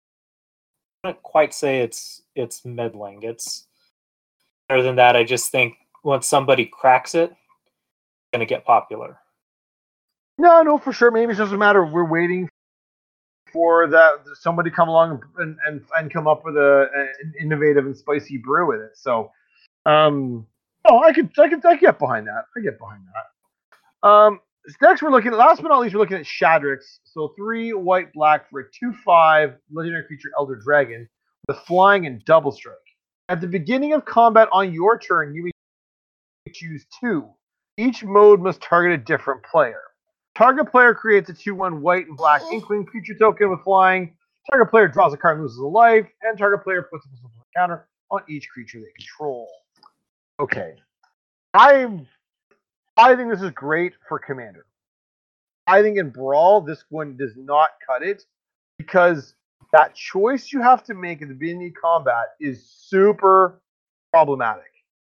I don't quite say it's it's middling. It's better than that. I just think once somebody cracks it, it's gonna get popular. No, no, for sure. Maybe it doesn't matter. We're waiting for that somebody come along and and, and come up with a, an innovative and spicy brew with it. So, um, oh, I could, I could, I get behind that. I get behind that. Um, next we're looking at, last but not least, we're looking at Shadrix. So three white black for a two five legendary creature Elder Dragon with flying and double strike. At the beginning of combat on your turn, you may choose two. Each mode must target a different player. Target player creates a two one white and black Inkling creature token with flying. Target player draws a card and loses a life. And target player puts a counter on each creature they control. Okay. I I think this is great for Commander. I think in Brawl, this one does not cut it because that choice you have to make at the beginning of combat is super problematic.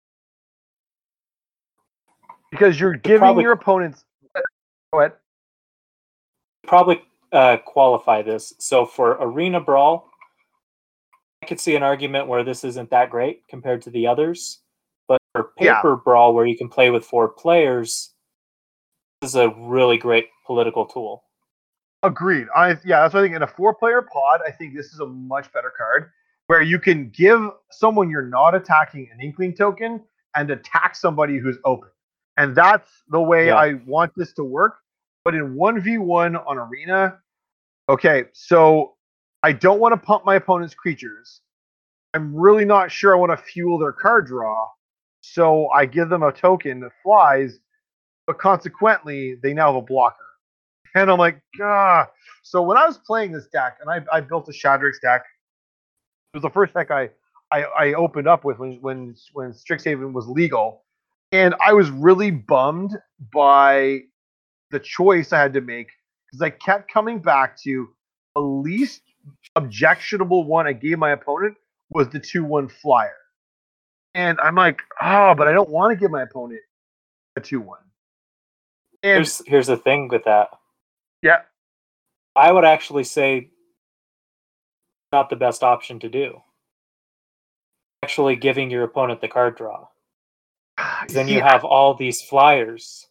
Because you're giving probably, your opponents... Go ahead. Probably uh, qualify this. So for Arena Brawl, I could see an argument where this isn't that great compared to the others. But for Paper yeah. Brawl, where you can play with four players, this is a really great political tool. Agreed. I yeah, that's what I think. In a four-player pod, I think this is a much better card where you can give someone you're not attacking an Inkling token and attack somebody who's open. And that's the way yeah. I want this to work. But in one v one on Arena, okay, so I don't want to pump my opponent's creatures. I'm really not sure I want to fuel their card draw. So I give them a token that flies, but consequently, they now have a blocker. And I'm like, ah. So when I was playing this deck, and I, I built a Shadrix deck, it was the first deck I, I, I opened up with when when when Strixhaven was legal. And I was really bummed by the choice I had to make because I kept coming back to the least objectionable one I gave my opponent was the two one flyer. And I'm like, oh, but I don't want to give my opponent a two one. And Here's here's the thing with that. yeah, I would actually say not the best option to do. Actually giving your opponent the card draw. Then you see, have all these flyers.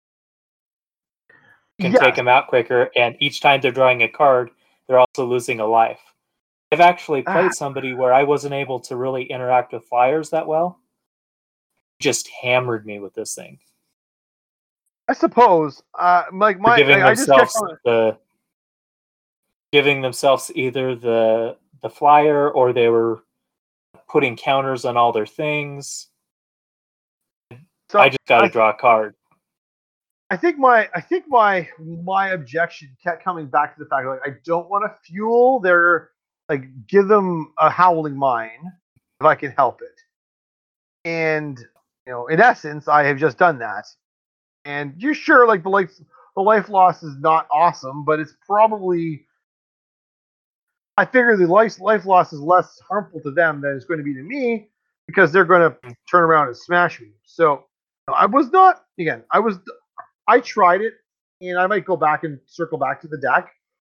You can yes. take them out quicker, and each time they're drawing a card, they're also losing a life. I've actually played Ah. somebody where I wasn't able to really interact with flyers that well. Just hammered me with this thing. I suppose, uh, like my, For giving I, I just kept themselves going, the giving themselves either the the flyer or they were putting counters on all their things. so I just got to I, draw a card. I think my I think my my objection kept coming back to the fact like I don't want to fuel their like give them a howling mine if I can help it. And you know, in essence, I have just done that. And you're sure like the life the life loss is not awesome, but it's probably I figure the life life loss is less harmful to them than it's going to be to me because they're going to turn around and smash me. So I was not again. I was I tried it, and I might go back and circle back to the deck.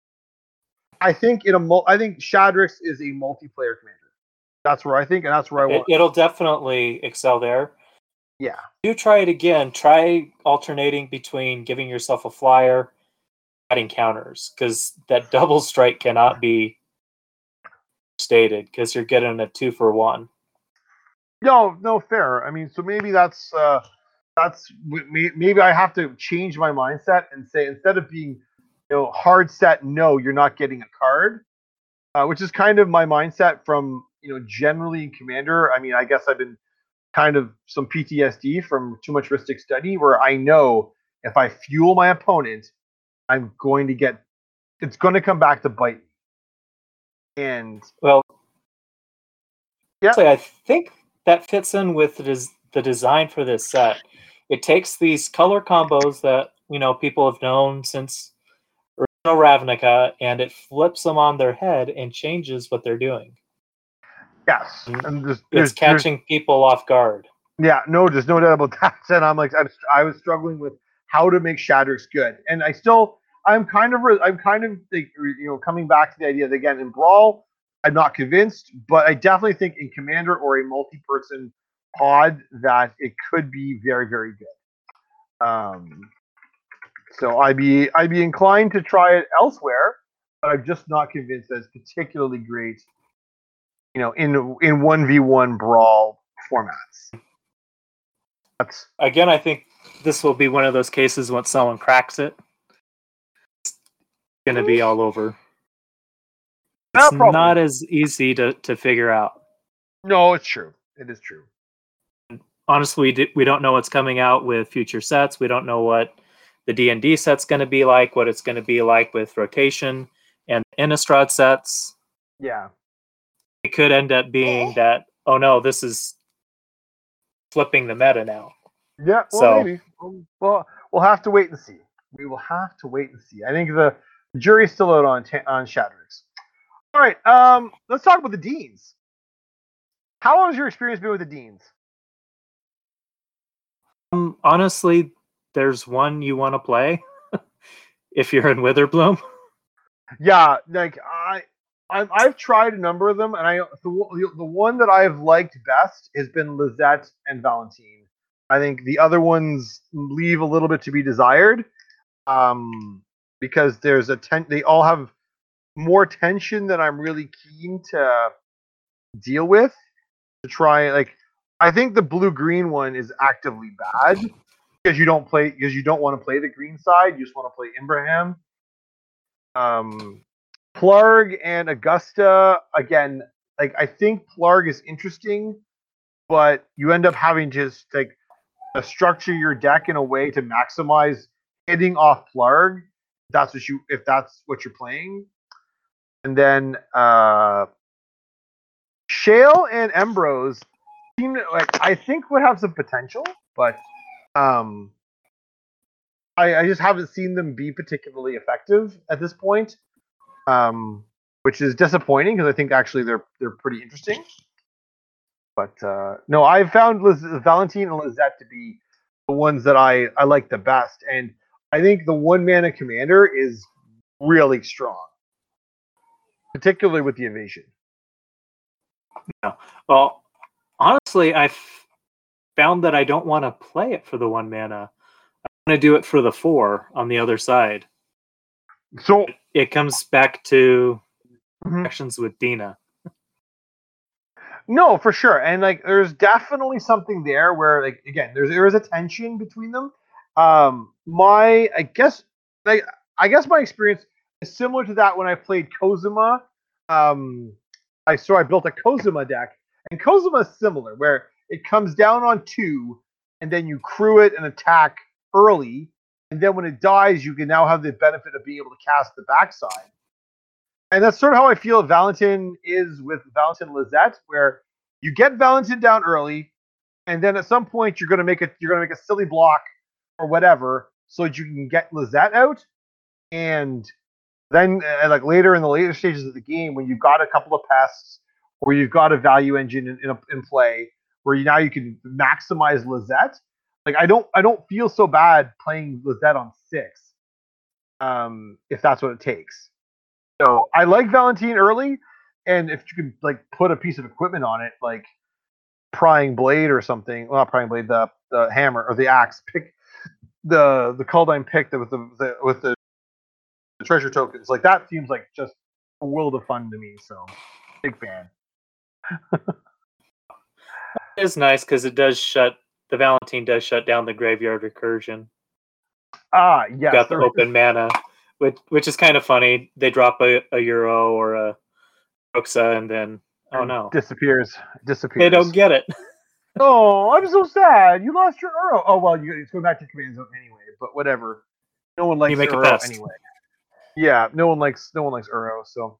I think in a I think Shadrix is a multiplayer commander. That's where I think, and that's where I It, want. it'll definitely excel there. Yeah. Do try it again. Try alternating between giving yourself a flyer, adding counters, because that double strike cannot be stated because you're getting a two for one. No, no, fair. I mean, so maybe that's uh, that's maybe I have to change my mindset and say instead of being, you know, hard set, no, you're not getting a card, uh, which is kind of my mindset from you know generally in Commander. I mean, I guess I've been kind of some P T S D from too much Rhystic Study, where I know if I fuel my opponent, I'm going to get it's going to come back to bite me. And well, yeah, actually, I think that fits in with the, des- the design for this set. It takes these color combos that you know people have known since original Ravnica, and it flips them on their head and changes what they're doing. yes, and there's, It's there's, catching there's, people off guard. Yeah, no, there's no doubt about that. And I'm like, I'm, I was struggling with how to make Shadrix good, and I still, I'm kind of, I'm kind of, like, you know, coming back to the idea that again in Brawl, I'm not convinced, but I definitely think in Commander or a multi-person pod that it could be very, very good. Um, so I'd be, I'd be inclined to try it elsewhere, but I'm just not convinced that it's particularly great, you know, in in one v one Brawl formats. That's Again, I think this will be one of those cases once someone cracks it, it's going to be all over. It's not, not as easy to, to figure out. No, it's true. It is true. Honestly, we, d- we don't know what's coming out with future sets. We don't know what the D and D set's going to be like, what it's going to be like with rotation and Innistrad sets. Yeah. It could end up being that, oh no, this is flipping the meta now. Yeah, well, so, maybe. Well, we'll have to wait and see. We will have to wait and see. I think the jury's still out on on Shadrix. All right, um, let's talk about the Deans. How has your experience been with the Deans? Um, honestly, there's one you want to play if you're in Witherbloom. Yeah, like I, I, I've tried a number of them, and I the, the one that I've liked best has been Lizette and Valentine. I think the other ones leave a little bit to be desired, um, because there's a ten. They all have more tension than I'm really keen to deal with. To try, like, I think the blue green one is actively bad because you don't play because you don't want to play the green side. You just want to play Imbraham. Um, Plarg and Augusta again. Like, I think Plarg is interesting, but you end up having to just like uh, structure your deck in a way to maximize hitting off Plarg. That's what you if that's what you're playing. And then uh, Shale and Embrose seem to, like I think would have some potential. but um, I, I just haven't seen them be particularly effective at this point, um, which is disappointing because I think actually they're they're pretty interesting. But uh, no, I've found Liz, Valentine and Lizette to be the ones that I, I like the best, and I think the one mana commander is really strong, particularly with the evasion. Yeah. Well, honestly, I've found that I don't want to play it for the one mana. I want to do it for the four on the other side. So it comes back to mm-hmm. actions with Dina. No, for sure, and like there's definitely something there where like again there's there is a tension between them. Um, my I guess like I guess my experience is similar to that when I played Kozuma. Um, I so I built a Kozuma deck, and Kozuma is similar where it comes down on two, and then you crew it and attack early, and then when it dies, you can now have the benefit of being able to cast the backside. And that's sort of how I feel Valentin is with Valentin Lizette, where you get Valentin down early, and then at some point you're gonna make a you're gonna make a silly block or whatever, so that you can get Lizette out. And then uh, like later in the later stages of the game, when you've got a couple of pests or you've got a value engine in, in, in play, where you now you can maximize Lizette. Like I don't I don't feel so bad playing Lizette on six, um, if that's what it takes. So I like Valentine early, and if you could like put a piece of equipment on it, like prying blade or something, well, not prying blade, the the hammer or the axe, pick the the Kaldheim pick with the, the with the treasure tokens, like that seems like just a world of fun to me. So big fan. It is nice because it does shut the Valentine does shut down the graveyard recursion. Ah, yes. Got the open mana. Which, which is kind of funny. They drop a, a Euro or a Roxa and then, oh and no. Disappears. Disappears. They don't get it. Oh, I'm so sad. You lost your Euro. Oh, well, you, it's going back to command zone anyway, but whatever. No one likes Euro anyway. Yeah, no one likes no one likes Euro, so.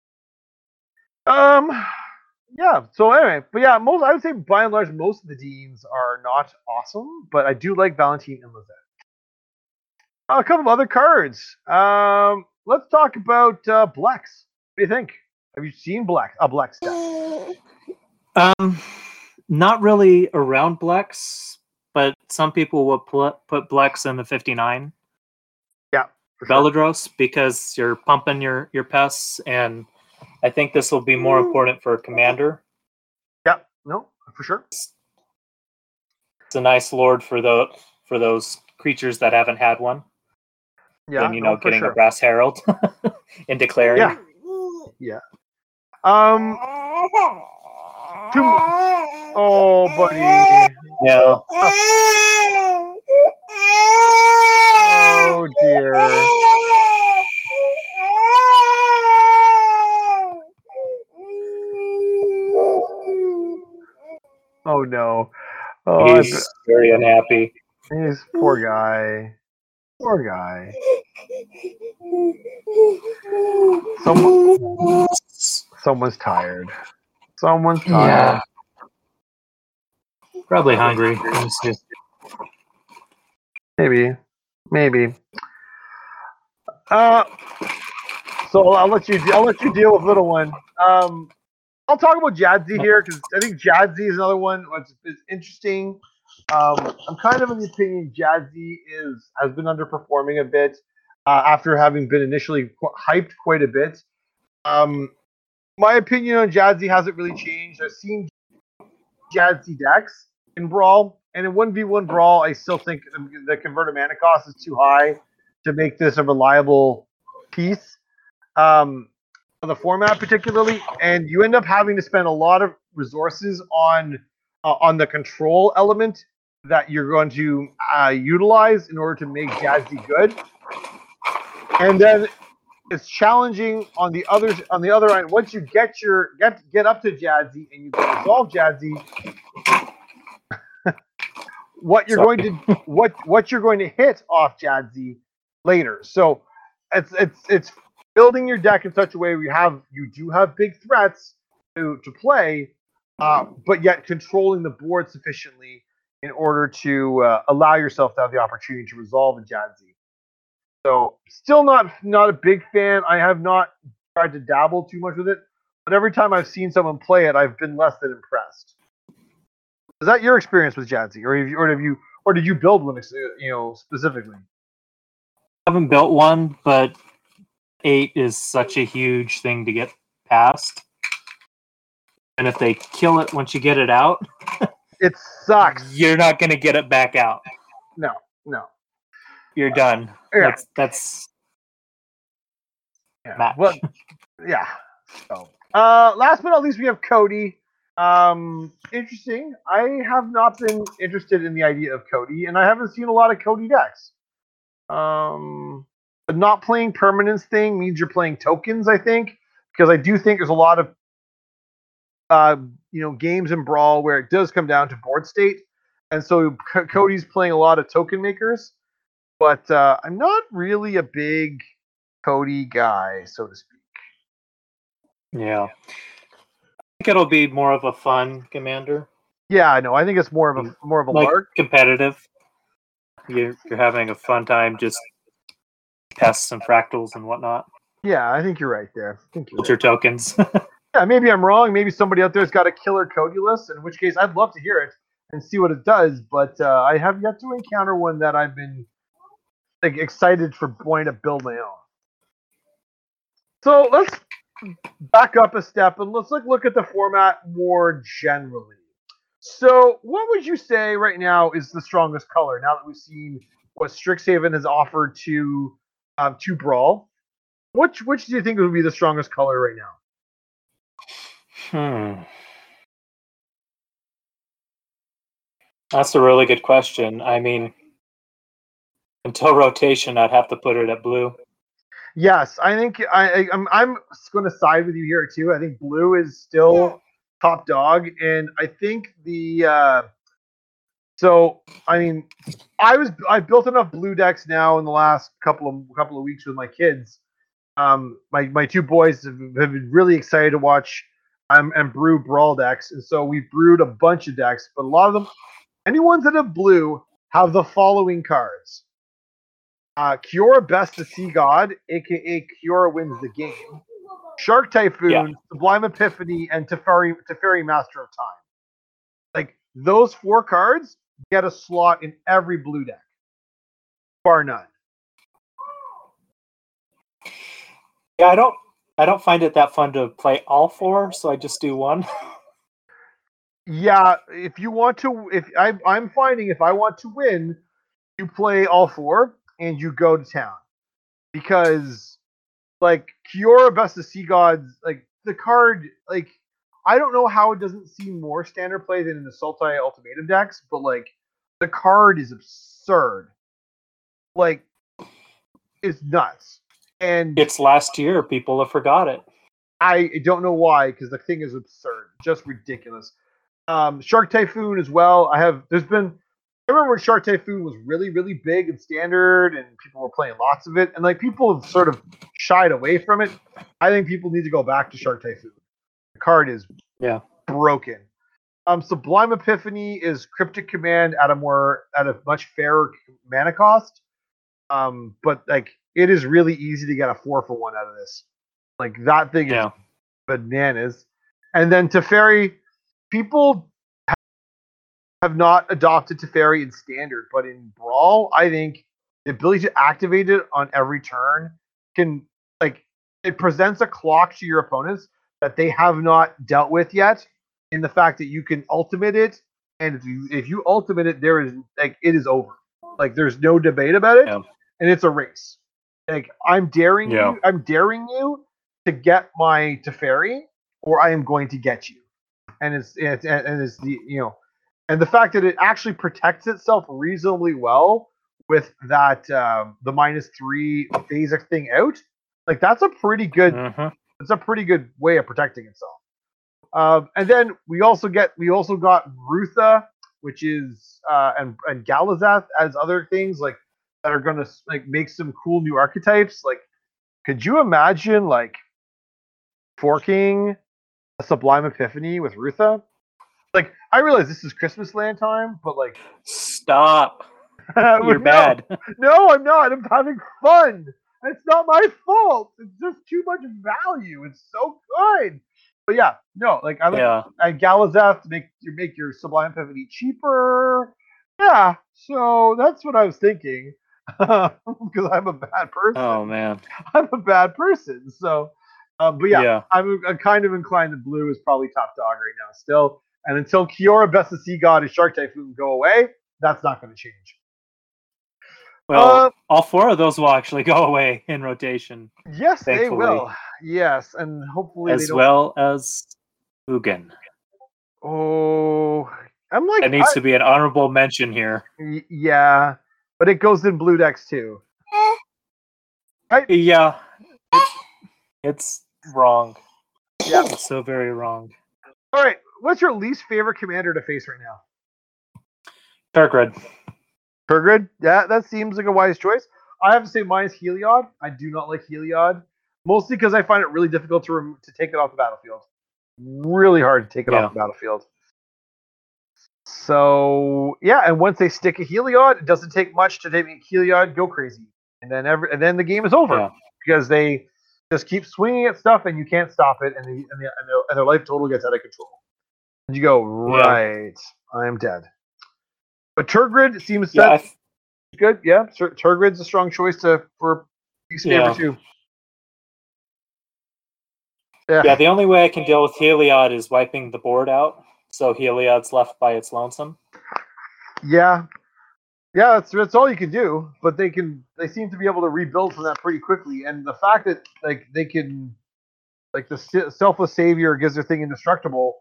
Um, yeah, so anyway, but yeah, most I would say by and large, most of the Deans are not awesome, but I do like Valentine and Lizette. A couple of other cards. Um, let's talk about uh, Blex. What do you think? Have you seen Blex? A Blex deck? Um, not really around Blex, but some people will pl- put Blex in the fifty-nine. Yeah, for Veladros, sure. Because you're pumping your your pests, and I think this will be more important for a commander. Yeah, no, for sure. It's a nice lord for the for those creatures that haven't had one. Yeah, and you know, no, getting sure. a Brass Herald and declaring. Yeah, yeah. Um, two oh, buddy. Yeah. Oh dear. Oh no. Oh, he's I've... very unhappy. He's poor guy. Poor guy. Someone, someone's tired. Someone's tired. Yeah. Probably hungry. Maybe. Maybe. Uh, so I'll let you. I'll let you deal with little one. Um, I'll talk about Jadzi here because I think Jadzi is another one that's is interesting. Um, I'm kind of in the opinion Jadzi is has been underperforming a bit uh, after having been initially qu- hyped quite a bit. Um, my opinion on Jadzi hasn't really changed. I've seen Jadzi decks in Brawl, and in one v one Brawl, I still think the converted mana cost is too high to make this a reliable piece um, of the format, particularly. And you end up having to spend a lot of resources on uh, on the control element that you're going to uh, utilize in order to make Jadzi good. And then it's challenging on the other on the other end. Once you get your get get up to Jadzi and you resolve Jadzi, what you're Sorry. going to what what you're going to hit off Jadzi later. So it's it's it's building your deck in such a way where you have you do have big threats to to play, uh, but yet controlling the board sufficiently in order to uh, allow yourself to have the opportunity to resolve a Jadzi. So, still not not a big fan. I have not tried to dabble too much with it, but every time I've seen someone play it, I've been less than impressed. Is that your experience with Jadzi, or have you, or have you, or did you build one, you know, specifically? I haven't built one, but eight is such a huge thing to get past. And if they kill it once you get it out, it sucks. You're not going to get it back out. No, no. You're done. Yeah. That's that's yeah. match. Well, yeah. So, uh, last but not least, we have Cody. Um, interesting. I have not been interested in the idea of Cody, and I haven't seen a lot of Cody decks. Um, but not playing permanence thing means you're playing tokens, I think, because I do think there's a lot of uh, you know, games in Brawl where it does come down to board state, and so C- Cody's playing a lot of token makers. But uh, I'm not really a big Cody guy, so to speak. Yeah. I think it'll be more of a fun commander. Yeah, I know. I think it's more of a more of a like lark. Competitive. You're, you're having a fun time, just pests and fractals and whatnot. Yeah, I think you're right there. I think you're With your tokens. Yeah, maybe I'm wrong. Maybe somebody out there's got a killer Cody list, in which case I'd love to hear it and see what it does. But uh, I have yet to encounter one that I've been like excited for wanting to build my own. So let's back up a step and let's look look at the format more generally. So what would you say right now is the strongest color? Now that we've seen what Strixhaven has offered to um, to Brawl, which which do you think would be the strongest color right now? Hmm. That's a really good question. I mean, until rotation, I'd have to put it at blue. Yes, I think I, I, I'm. I'm going to side with you here too. I think blue is still top dog, and I think the. Uh, so I mean, I was I've built enough blue decks now in the last couple of couple of weeks with my kids. Um, my my two boys have, have been really excited to watch um, and brew Brawl decks, and so we brewed a bunch of decks. But a lot of them, any ones that have blue, have the following cards. Uh, Kiora Best to Sea God, aka Kiora wins the game. Shark Typhoon, yeah. Sublime Epiphany, and Teferi, Teferi Master of Time. Like those four cards get a slot in every blue deck, bar none. Yeah, I don't. I don't find it that fun to play all four, so I just do one. Yeah, if you want to, if I, I'm finding if I want to win, you play all four and you go to town. Because, like, Kiora Best of Sea Gods, like, the card, like, I don't know how it doesn't see more standard play than in the Sultai Ultimatum decks, but, like, the card is absurd. Like, it's nuts. And it's last year. People have forgot it. I don't know why, because the thing is absurd. Just ridiculous. Um, Shark Typhoon as well. I have, there's been, I remember when Shark Typhoon was really, really big and standard, and people were playing lots of it, and like people have sort of shied away from it. I think people need to go back to Shark Typhoon. The card is yeah broken. Um, Sublime Epiphany is Cryptic Command at a more at a much fairer mana cost. Um, but like it is really easy to get a four for one out of this. Like that thing yeah. is bananas. And then Teferi, people have not adopted Teferi in standard, but in Brawl, I think the ability to activate it on every turn can, like, it presents a clock to your opponents that they have not dealt with yet. In the fact that you can ultimate it, and if you if you ultimate it, there is like it is over. Like there's no debate about it, yeah. and it's a race. Like I'm daring yeah. you, I'm daring you to get my Teferi, or I am going to get you. And it's it's and it's the you know. And the fact that it actually protects itself reasonably well with that um, the minus three phasic thing out, like that's a pretty good. Mm-hmm. It's a pretty good way of protecting itself. Um, and then we also get we also got Rutha, which is uh, and and Galazath as other things like that are going to like make some cool new archetypes. Like, could you imagine like forking a Sublime Epiphany with Rutha? Like, I realize this is Christmas land time, but like, Stop. You're You're bad. No, I'm not. I'm having fun. It's not my fault. It's just too much value. It's so good. But yeah, no, like I like Yeah. I Galazeth to make you make your Sublime Epiphany cheaper. Yeah, so that's what I was thinking. Because I'm a bad person. Oh man. I'm a bad person. So, um, but yeah, Yeah. I'm, I'm kind of inclined that blue is probably top dog right now still. And until Kiora, Best of Sea God, and Shark Typhoon go away, that's not going to change. Well, Uh, all four of those will actually go away in rotation, yes, they thankfully. will. Yes, and hopefully they as don't. well as Ugin. Oh, I'm like, That needs I- to be an honorable mention here. y- yeah, but it goes in blue decks too. Yeah, it, it's wrong. Yeah. It's so very wrong. All right, what's your least favorite commander to face right now? Turgrid. Turgrid? Yeah, that seems like a wise choice. I have to say mine is Heliod. I do not like Heliod, mostly because I find it really difficult to rem- to take it off the battlefield. Really hard to take it Yeah. off the battlefield. So yeah, and once they stick a Heliod, it doesn't take much to make Heliod go crazy, and then every and then the game is over Yeah. because they just keep swinging at stuff and you can't stop it, and, the, and, the, and, their, and their life total gets out of control. And you go, right, yeah. I'm dead. But Turgrid seems Yeah, I th- good. Yeah, Tur- Turgrid's a strong choice to for least favorite Yeah. too. Yeah. yeah, the only way I can deal with Heliod is wiping the board out, so Heliod's left by its lonesome. Yeah. Yeah, that's that's all you can do. But they can they seem to be able to rebuild from that pretty quickly. And the fact that like they can like the se- selfless savior gives their thing indestructible.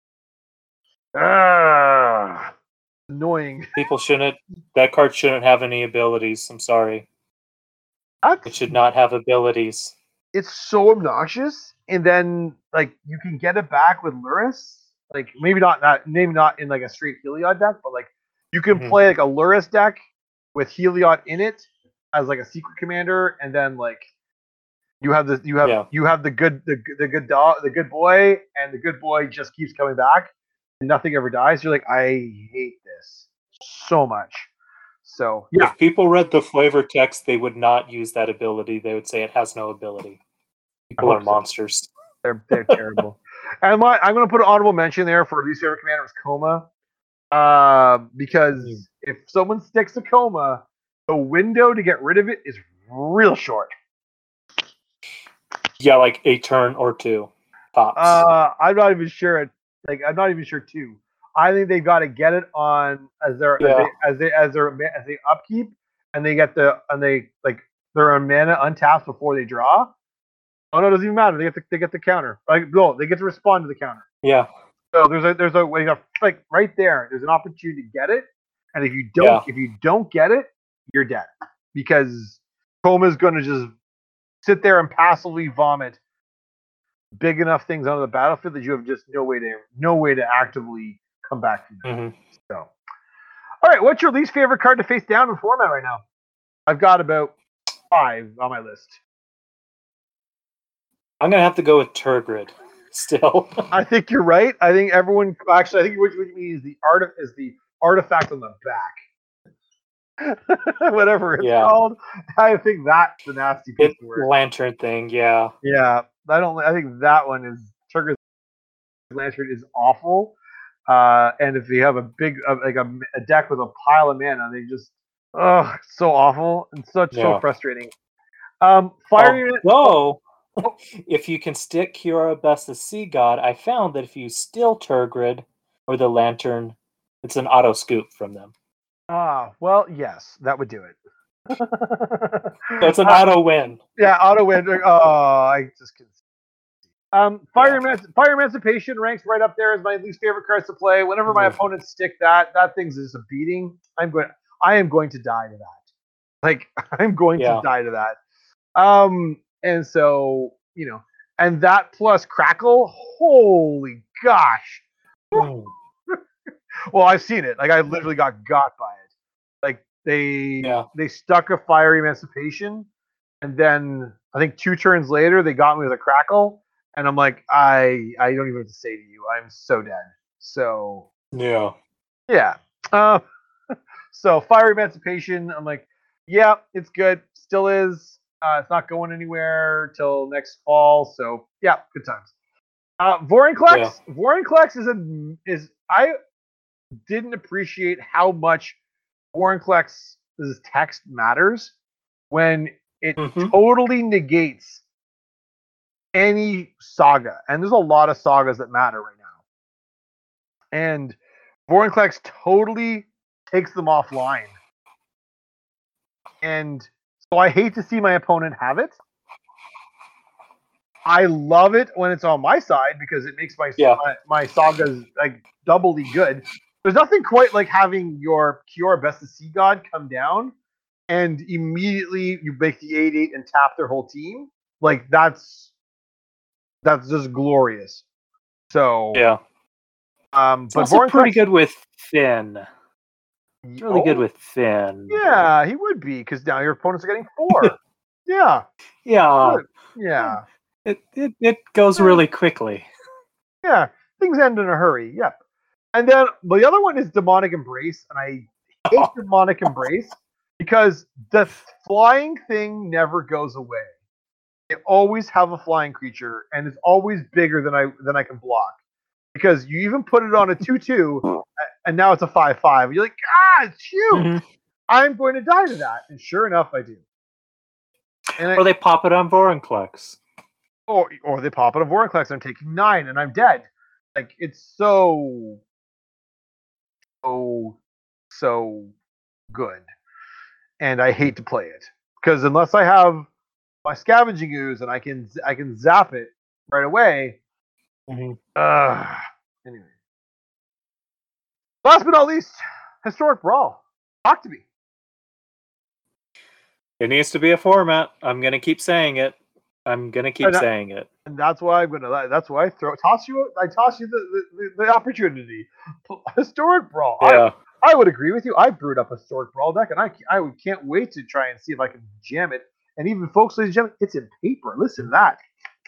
Ah, annoying. People shouldn't. That card shouldn't have any abilities. I'm sorry. That's, It should not have abilities. it's so obnoxious. And then like you can get it back with Luris. Like maybe not that maybe not in like a straight Heliod deck, but like you can Mhm. play like a Luris deck with Heliod in it as like a secret commander, and then like you have the you have Yeah. you have the good the, the good dog the good boy, and the good boy just keeps coming back and nothing ever dies. You're like, I hate this so much. So yeah, If people read the flavor text, they would not use that ability. They would say it has no ability. People hope are so. monsters. they're they're terrible. And my, I'm going to put an honorable mention there for least favorite commander is Coma, uh, because Mm. if someone sticks a Coma, the window to get rid of it is real short. Yeah, like a turn or two tops. Uh, I'm not even sure. It, like, I'm not even sure too. I think they've got to get it on as their Yeah. as they as they as their as they upkeep, and they get the and they like they're on mana untapped before they draw. Oh no, it doesn't even matter. They get the, they get the counter. Like no, they get to respond to the counter. yeah. So there's a there's a way to, like right there. There's an opportunity to get it, and if you don't Yeah. if you don't get it, you're dead because Coma's going to just sit there and passively vomit big enough things onto the battlefield that you have just no way to no way to actively come back from that. Mhm. So, all right, what's your least favorite card to face down in format right now? I've got about five on my list. I'm gonna have to go with Turgrid. Still. I think you're right. I think everyone actually. I think what you mean is the art is the artifact on the back, whatever it's Yeah. called. I think that's the nasty piece It, of work. lantern thing, yeah. Yeah, I don't. I think that one is Turgid's Lantern is awful. Uh, and if you have a big uh, like a, a deck with a pile of mana, they just oh, so awful and such so Yeah. frustrating. Um, fire unit. Although, if you can stick Kiora Best of Sea God, I found that if you steal Turgrid or the Lantern, it's an auto scoop from them. Ah, well, yes, that would do it. So it's an Uh, auto win. Yeah, auto win. Oh, I just couldn't. Um, Fire, Yeah. Emanci- Fire Emancipation ranks right up there as my least favorite cards to play. Whenever my Yeah. opponents stick that, that thing's just a beating. I'm going. I am going to die to that. Like I'm going Yeah. to die to that. Um, and so you know, and that plus Crackle. Holy gosh! Mm. Well, I've seen it. Like I literally got got by it. Like they Yeah. they stuck a Fire Emancipation, and then I think two turns later they got me with a Crackle, and I'm like, I I don't even know what to say to you. I'm so dead, So Yeah. yeah. Uh, so Fire Emancipation, I'm like, yeah, it's good. Still is. Uh, it's not going anywhere till next fall. So yeah, good times. Uh, Vorinclex, Yeah. Vorinclex is a is I didn't appreciate how much Vorinclex's text matters when it hmm totally negates any saga, and there's a lot of sagas that matter right now. And Vorinclex totally takes them offline, and so I hate to see my opponent have it. I love it when it's on my side because it makes my Yeah. my, my sagas like doubly good. There's nothing quite like having your Kiora Best of Sea God come down and immediately you make the eight eight and tap their whole team. Like that's that's just glorious. So Yeah. um It's but also pretty Vorinclex, good with Finn. It's really good oh with Finn. yeah, he would be because now your opponents are getting four. Yeah. Yeah. Good. Yeah. It, it it goes Eh, really quickly. Yeah. Things end in a hurry. Yep. And then the other one is Demonic Embrace, and I hate Demonic Embrace because the flying thing never goes away. They always have a flying creature, and it's always bigger than I than I can block. Because you even put it on a two two, and now it's a five five. You're like, ah, it's huge. Mhm. I'm going to die to that, and sure enough, I do. And I, Or they pop it on Vorinclex. or or they pop it on Vorinclex, I'm taking nine, and I'm dead. Like it's so so so good, and I hate to play it because unless I have my Scavenging Ooze and I can I can zap it right away. Mm-hmm. Uh, anyway, last but not least, Historic Brawl. Talk to me. It needs to be a format. I'm gonna keep saying it. I'm gonna keep And, I, saying it. and that's why I'm gonna. That's why I throw toss you. I toss you the the, the opportunity. Historic Brawl. Yeah. I I would agree with you. I brewed up a Historic Brawl deck, and I I can't wait to try and see if I can jam it. And even folks, ladies and gentlemen, it's in paper. Listen to that.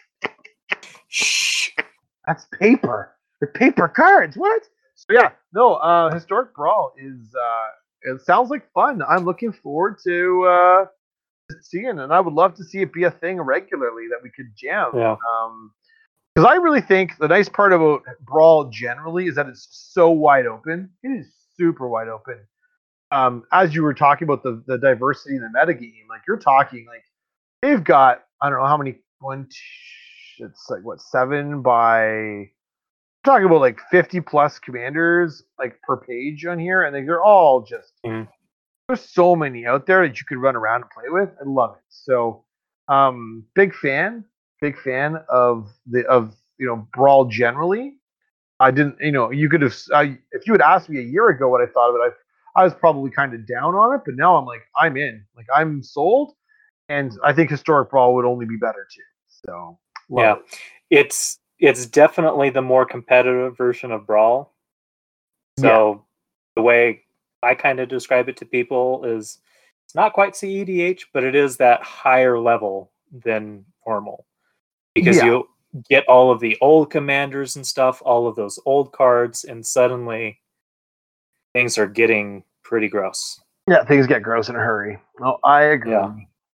Shh. That's paper. The paper cards. What? So yeah, no. Uh, Historic Brawl is. Uh, it sounds like fun. I'm looking forward to uh, seeing, and I would love to see it be a thing regularly that we could jam. Yeah. Um, because I really think the nice part about Brawl generally is that it's so wide open. It is super wide open. Um, as you were talking about the the diversity in the metagame, like you're talking like they've got I don't know how many one. It's like what seven by talking about like fifty plus commanders like per page on here, and they're all just Mhm. there's so many out there that you could run around and play with. I love it. So, um, big fan, big fan of the of you know Brawl generally. I didn't, you know, you could have I, if you had asked me a year ago what I thought of it, I I was probably kind of down on it, but now I'm like I'm in, like I'm sold, and I think Historic Brawl would only be better too. So, love Yeah. it. It's it's definitely the more competitive version of Brawl. Yeah. So the way I kind of describe it to people is it's not quite C E D H, but it is that higher level than normal. Because Yeah. you get all of the old commanders and stuff, all of those old cards, and suddenly things are getting pretty gross. Yeah, things get gross in a hurry. Oh, I agree. Yeah.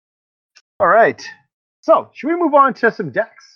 All right. So, should we move on to some decks?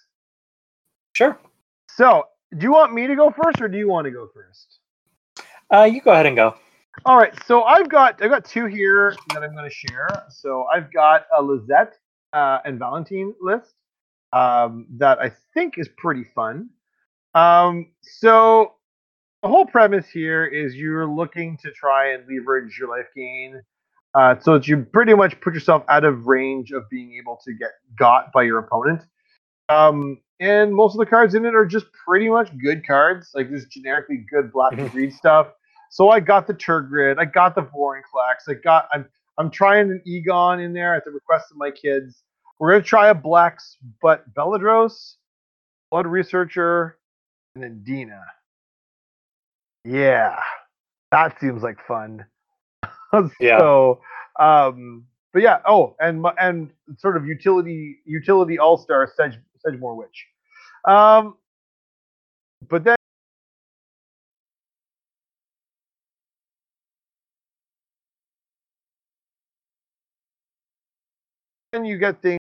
Sure. So, do you want me to go first, or do you want to go first? Uh, you go ahead and go. All right. So I've got I've got two here that I'm going to share. So I've got a Lizette uh, and Valentine list um, that I think is pretty fun. Um, so the whole premise here is you're looking to try and leverage your life gain, uh, so that you pretty much put yourself out of range of being able to get got by your opponent. Um, and most of the cards in it are just pretty much good cards, like just generically good black and green stuff. So I got the Turgid, I got the Vorinclex, I got I'm I'm trying an Egon in there at the request of my kids. We're gonna try a Blacks, but Beladros, Blood Researcher, and then Dina. Yeah, that seems like fun. Yeah. So, um, but yeah. Oh, and my- and sort of utility utility all star Sedge, Sedgemoor Witch. Um, but then then you get things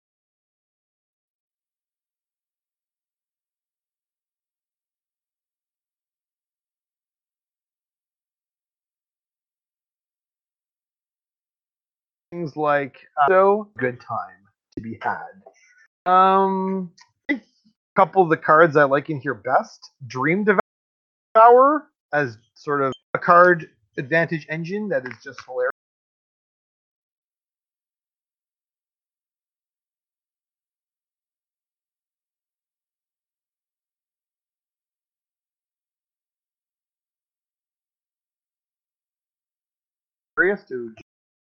things like uh, so good time to be had. Um, a couple of the cards I like in here best: Dream Devourer as sort of a card advantage engine that is just hilarious. To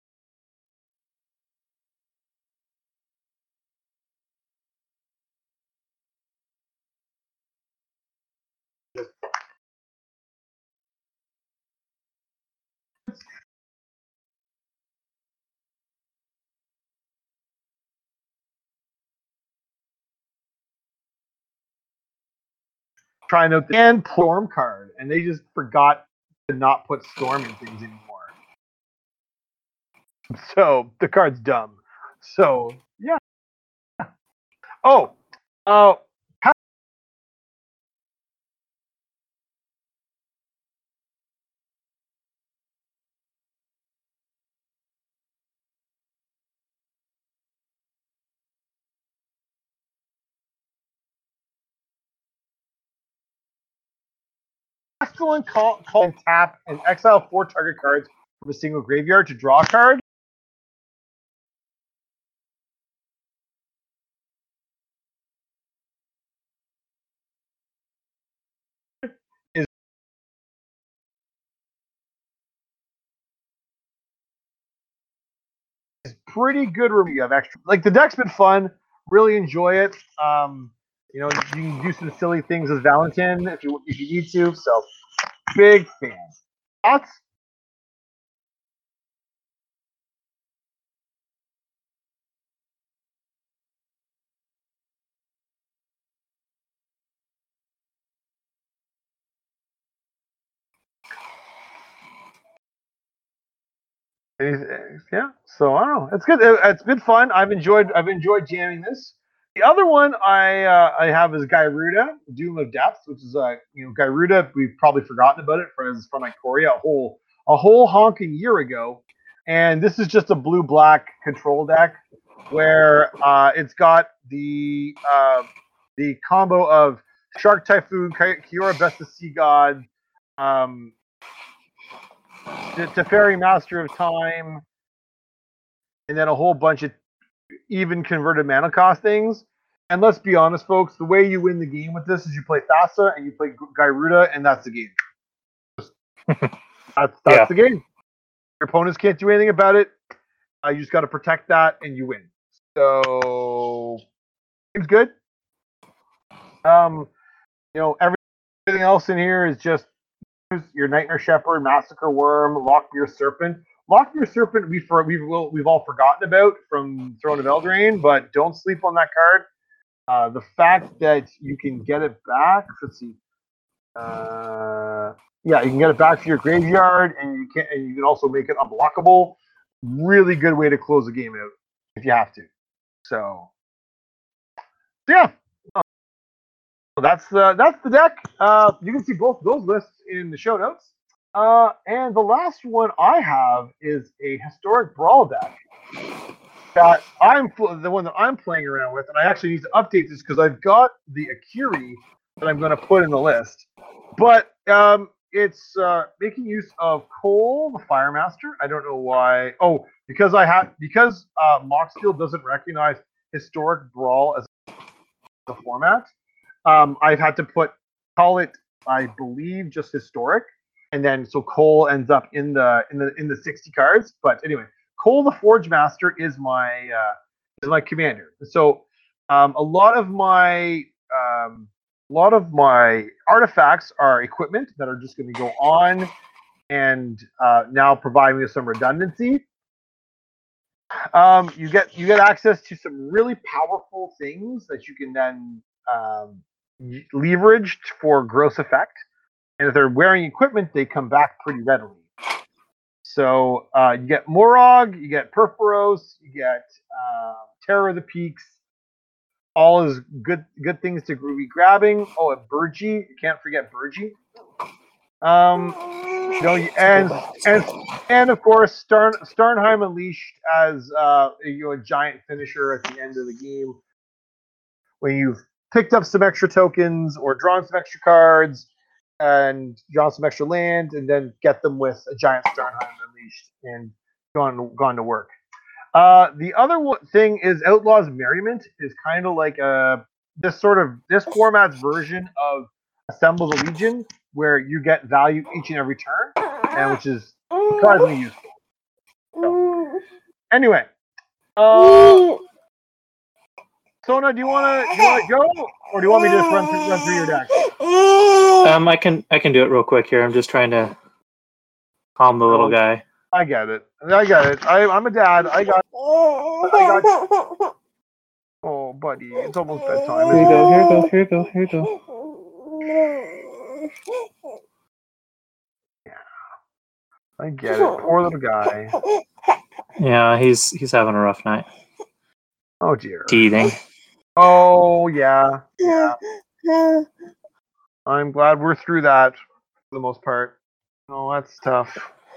trying out the and Storm card, and they just forgot to not put Storm in things anymore. So the card's dumb. So yeah. Oh, uh, Pestilent call, call and tap and exile four target cards from a single graveyard to draw a card. Is is pretty good. You have extra, like the deck's been fun. Really enjoy it. Um, you know, you can do some silly things with Valentin if you if you need to. So, big fan. Thoughts? Yeah. So I don't know. It's good. It's been fun. I've enjoyed. I've enjoyed jamming this. The other one I uh, I have is Gyruda, Doom of Depth, which is uh, you know Gyruda. We've probably forgotten about it from from Ikoria a whole a whole honking year ago, and this is just a blue black control deck where uh, it's got the uh, the combo of Shark Typhoon, Kiora Best of Sea God, um, Teferi Master of Time, and then a whole bunch of even converted mana cost things. And let's be honest, folks, the way you win the game with this is you play Thassa and you play Gyruda, and that's the game. that's that's yeah. the game. Your opponents can't do anything about it. Uh, you just got to protect that, and you win. So, it's good. Um, you know, everything else in here is just your Nightmare Shepherd, Massacre Worm, Lockbeard Serpent. Lockbeard Serpent, we've we've we've all forgotten about from Throne of Eldraine, but don't sleep on that card. Uh, the fact that you can get it back, let's see, uh, yeah, you can get it back to your graveyard, and you can and you can also make it unblockable. Really good way to close the game out if you have to. So, yeah, so that's uh, that's the deck. Uh, you can see both those lists in the show notes. Uh, and the last one I have is a Historic Brawl deck that I'm the one that I'm playing around with, and I actually need to update this because I've got the Akiri that I'm going to put in the list, but um, it's uh, making use of Cole, the Firemaster. I don't know why. Oh, because I have because uh, Moxfield doesn't recognize Historic Brawl as a format. Um, I've had to put call it, I believe, just Historic, and then so Cole ends up in the in the in the sixty cards. But anyway. Cole the Forge Master is my uh, is my commander. So um, a lot of my um, a lot of my artifacts are equipment that are just going to go on and uh, now provide me with some redundancy. Um, you get you get access to some really powerful things that you can then um, leverage for gross effect. And if they're wearing equipment, they come back pretty readily. So uh, you get Morog, you get Purphoros, you get uh, Terror of the Peaks. All is good good things to be grabbing. Oh, and Burgee. You can't forget Burgee. Um, you know, and and and of course, Starn, Starnheim Unleashed as uh, you know, a giant finisher at the end of the game when you've picked up some extra tokens or drawn some extra cards and drawn some extra land, and then get them with a giant Starnheim Unleashed and gone gone to work. Uh, the other thing is Outlaws Merriment is kind of like a this sort of this format's version of Assemble the Legion, where you get value each and every turn, and which is surprisingly useful. So, anyway, uh, Sona, do you wanna do you wanna go, or do you want me to just run through run through your deck? Um, I can I can do it real quick here. I'm just trying to calm the little guy. I get it. I get it. I, I'm a dad. I got. I got. Oh, buddy, it's almost bedtime. Here you go. Here you go. Here you go. Here you go. Yeah, I get it. Poor little guy. Yeah, he's he's having a rough night. Oh dear. Teething. Oh yeah. Yeah. I'm glad we're through that for the most part. Oh, that's tough.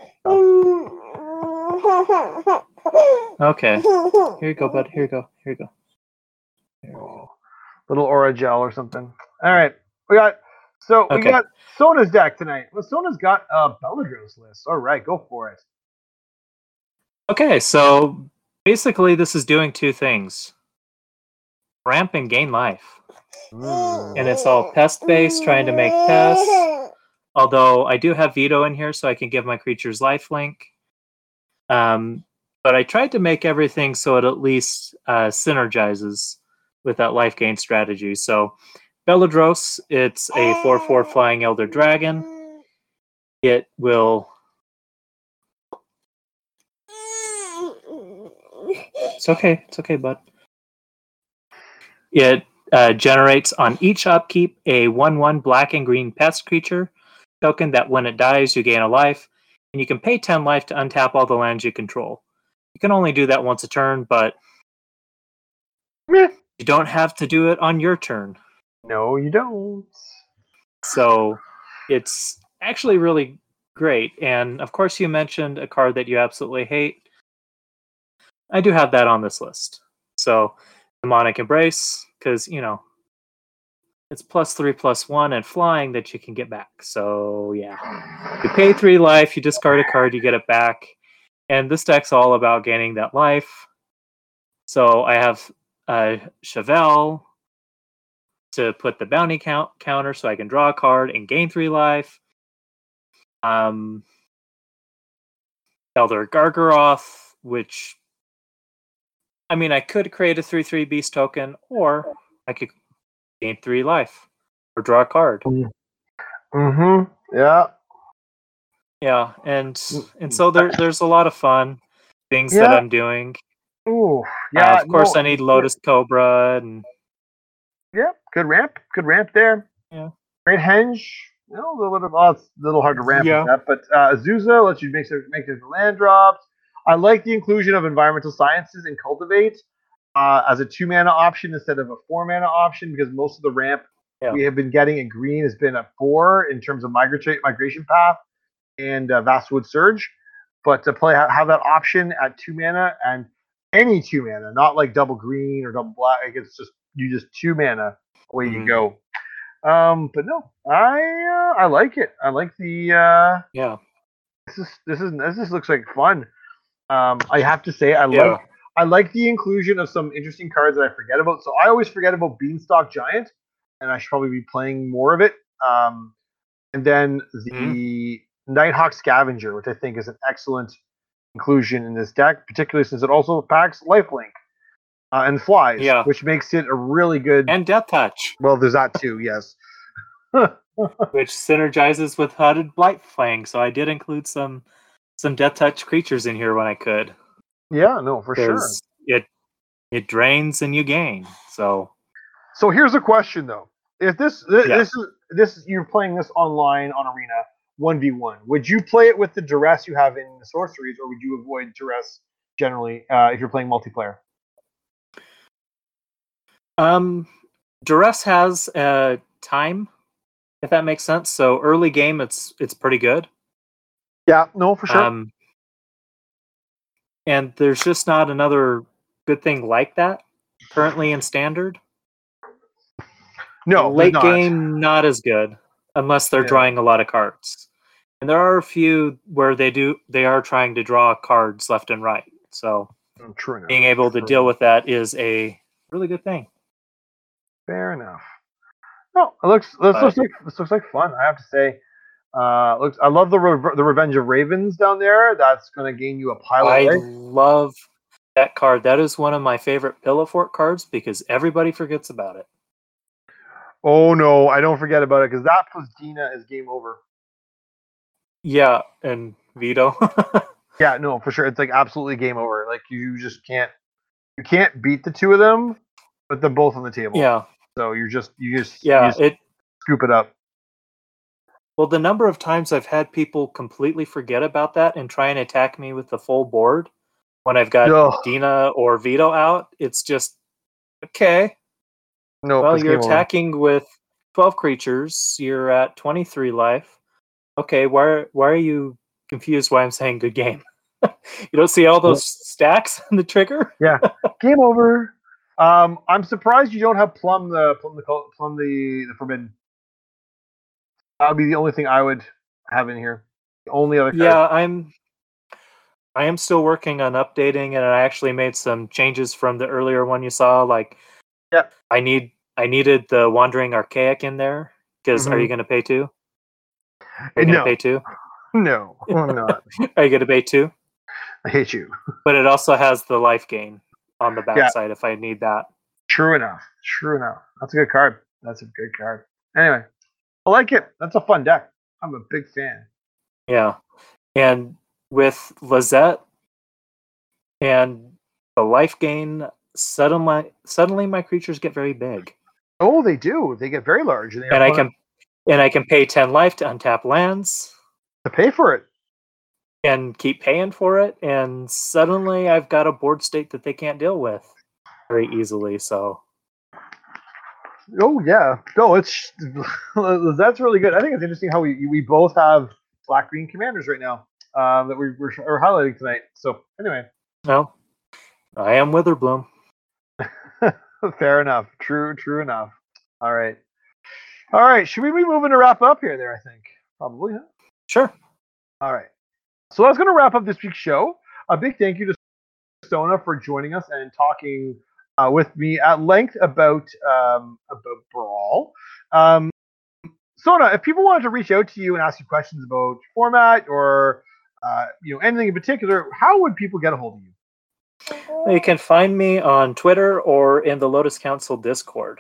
Okay. Here you go, bud. Here you go. Here you go. Here Oh, little aura gel or something. All right, we got so we Okay. got Sona's deck tonight. Well, Sona's got a Bellatrix list. All right, go for it. Okay, so basically this is doing two things. Ramp and gain life. Mm. And it's all pest based, trying to make pests. Although I do have veto in here so I can give my creatures lifelink. Um, but I tried to make everything so it at least uh, synergizes with that life gain strategy. So Bellatrix, it's a four four flying elder dragon. It will... It's okay. It's okay, bud. It uh, generates on each upkeep a one one black and green pest creature token that when it dies, you gain a life. And you can pay ten life to untap all the lands you control. You can only do that once a turn, but Meh. you don't have to do it on your turn. No, you don't. So it's actually really great. And of course, you mentioned a card that you absolutely hate. I do have that on this list. So Demonic Embrace, because, you know, it's plus three, plus one, and flying that you can get back. So, yeah. You pay three life, you discard a card, you get it back. And this deck's all about gaining that life. So I have uh, Chevelle to put the bounty count counter so I can draw a card and gain three life. Um, Elder Gargaroth, which... I mean, I could create a three three beast token, or I could gain three life or draw a card. Mm-hmm. Yeah. Yeah, and and so there there's a lot of fun things Yeah. that I'm doing. Ooh. Yeah. Uh, of course, no, I need Lotus Cobra and Yep. Good ramp. Good ramp there. Yeah. Great henge. You know, a little bit of, oh, it's a little hard to ramp Yeah. with that, but uh, Azusa lets you make some make different land drops. I like the inclusion of environmental sciences and cultivate uh, as a two mana option instead of a four mana option, because most of the ramp Yeah. we have been getting in green has been a four in terms of migratory migration path and uh, Vastwood Surge. But to play have that option at two mana and any two mana, not like double green or double black. Like it's just you just two mana, away Mhm. you go. Um, but no, I uh, I like it. I like the uh, yeah. this is this is this just looks like fun. Um, I have to say I Yeah. like I like the inclusion of some interesting cards that I forget about. So I always forget about Beanstalk Giant, and I should probably be playing more of it. Um, and then the Nighthawk Scavenger, which I think is an excellent inclusion in this deck, particularly since it also packs Lifelink uh, and flies, Yeah. which makes it a really good. And Death Touch, Well, there's that too. Yes. which synergizes with Hooded Blightfang. So I did include some some Death Touch creatures in here when I could. Yeah, no, for sure. Because it it drains and you gain. So So here's a question though: If this this, Yeah. this is this you're playing this online on Arena one v one, would you play it with the duress you have in the sorceries, or would you avoid duress generally uh, if you're playing multiplayer? Um, Duress has a time, if that makes sense. So early game, it's it's pretty good. Yeah, no, for sure. Um, and there's just not another good thing like that currently in standard. No, there's Late not. game, not as good unless they're Yeah. drawing a lot of cards. And there are a few where they do they are trying to draw cards left and right. So Mm, True enough. being able to True deal enough. with that is a really good thing. Fair enough. No, it looks this But- looks like this looks like fun. I have to say, uh, looks. I love the Re- the Revenge of Ravens down there. That's going to gain you a pilot. I leg. love that card. That is one of my favorite Pillow Fort cards because everybody forgets about it. Oh no, I don't forget about it because that plus Dina is game over. Yeah, and Vito. Yeah, no, for sure. It's like absolutely game over. Like you just can't you can't beat the two of them, but they're both on the table. yeah, So you're just you just yeah. you just It scoop it up. well, the number of times I've had people completely forget about that and try and attack me with the full board when I've got Ugh. Dina or Vito out, it's just okay. No, Well, it's you're game over. attacking with twelve creatures. You're at twenty-three life. Okay, why why are you confused why I'm saying good game? You don't see all those stacks on the trigger? Yeah, game over. Um, I'm surprised you don't have plum the plum the col- plum the the forbidden. That would be the only thing I would have in here. The only other card. Yeah, I'm I am still working on updating, and I actually made some changes from the earlier one you saw. Like, Yeah. I need I needed the Wandering Archaic in there because are Mhm. you going to pay two? Are you going to No, pay two? no, I'm not. Are you going to pay two? I hate you. But it also has the life gain on the Yeah. backside if I need that. True enough. True enough. That's a good card. That's a good card. Anyway, I like it. That's a fun deck. I'm a big fan. Yeah. And with Lizette and the life gain, suddenly my, suddenly my creatures get very big. Oh, they do. They get very large, and, they And I are fun can and I can pay ten life to untap lands to pay for it. and keep paying for it, and suddenly I've got a board state that they can't deal with very easily. So Oh yeah. No, it's that's really good. I think it's interesting how we we both have black green commanders right now um, that we we're, are highlighting tonight. So anyway, no, I am Witherbloom. fair enough. True. True enough. All right. All right. Should we be moving to wrap up here? There, I think probably. Huh? Sure. All right. So that's going to wrap up this week's show. A big thank you to Sona for joining us and talking uh, with me at length about um, about Brawl. Um, Sona, if people wanted to reach out to you and ask you questions about format or uh, you know anything in particular, how would people get a hold of you? You can find me on Twitter or in the Lotus Council Discord.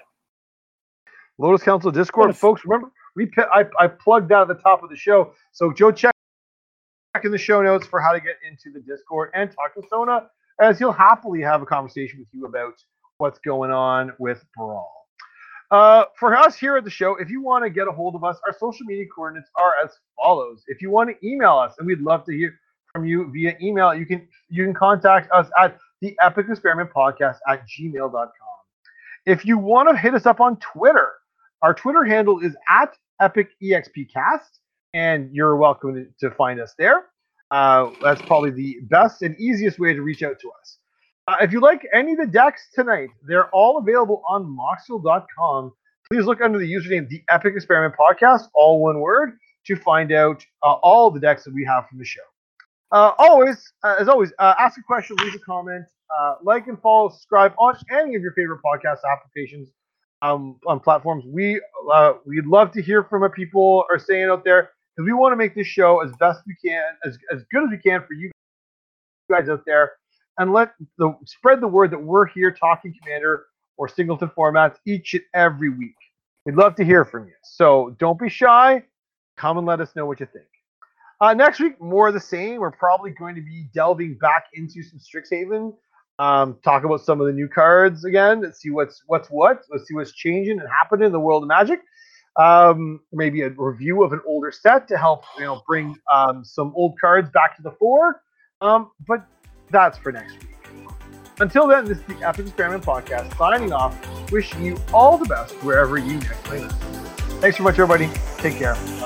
Lotus Council Discord, Yes. folks. Remember, we pi- I, I plugged that at the top of the show, so Joe check in the show notes for how to get into the Discord and talk to Sona, as he'll happily have a conversation with you about what's going on with Brawl. Uh, for us here at the show, if you want to get a hold of us, our social media coordinates are as follows. If you want to email us, and we'd love to hear from you via email, you can you can contact us at the Epic Experiment Podcast at gmail dot com. If you want to hit us up on Twitter, our Twitter handle is at EpicEXPcast, and you're welcome to find us there. Uh, that's probably the best and easiest way to reach out to us. Uh, if you like any of the decks tonight, they're all available on Moxel dot com. Please look under the username The Epic Experiment Podcast, all one word, to find out uh, all the decks that we have from the show. Uh, always, uh, as always, uh, ask a question, leave a comment, uh, like and follow, subscribe on any of your favorite podcast applications um, on platforms. We uh, we'd love to hear from what people are saying out there, because we want to make this show as best we can, as as good as we can for you guys out there, and let the spread the word that we're here talking Commander or Singleton formats each and every week. We'd love to hear from you, so don't be shy. Come and let us know what you think. Uh, next week, more of the same. We're probably going to be delving back into some Strixhaven, um, talk about some of the new cards again, let's see what's what's what, let's see what's changing and happening in the world of Magic. Um, maybe a review of an older set to help you know bring um, some old cards back to the fore. Um, but that's for next week. Until then, this is the Epic Experiment Podcast signing off, wishing you all the best wherever you next play this. Thanks so much, everybody. Take care.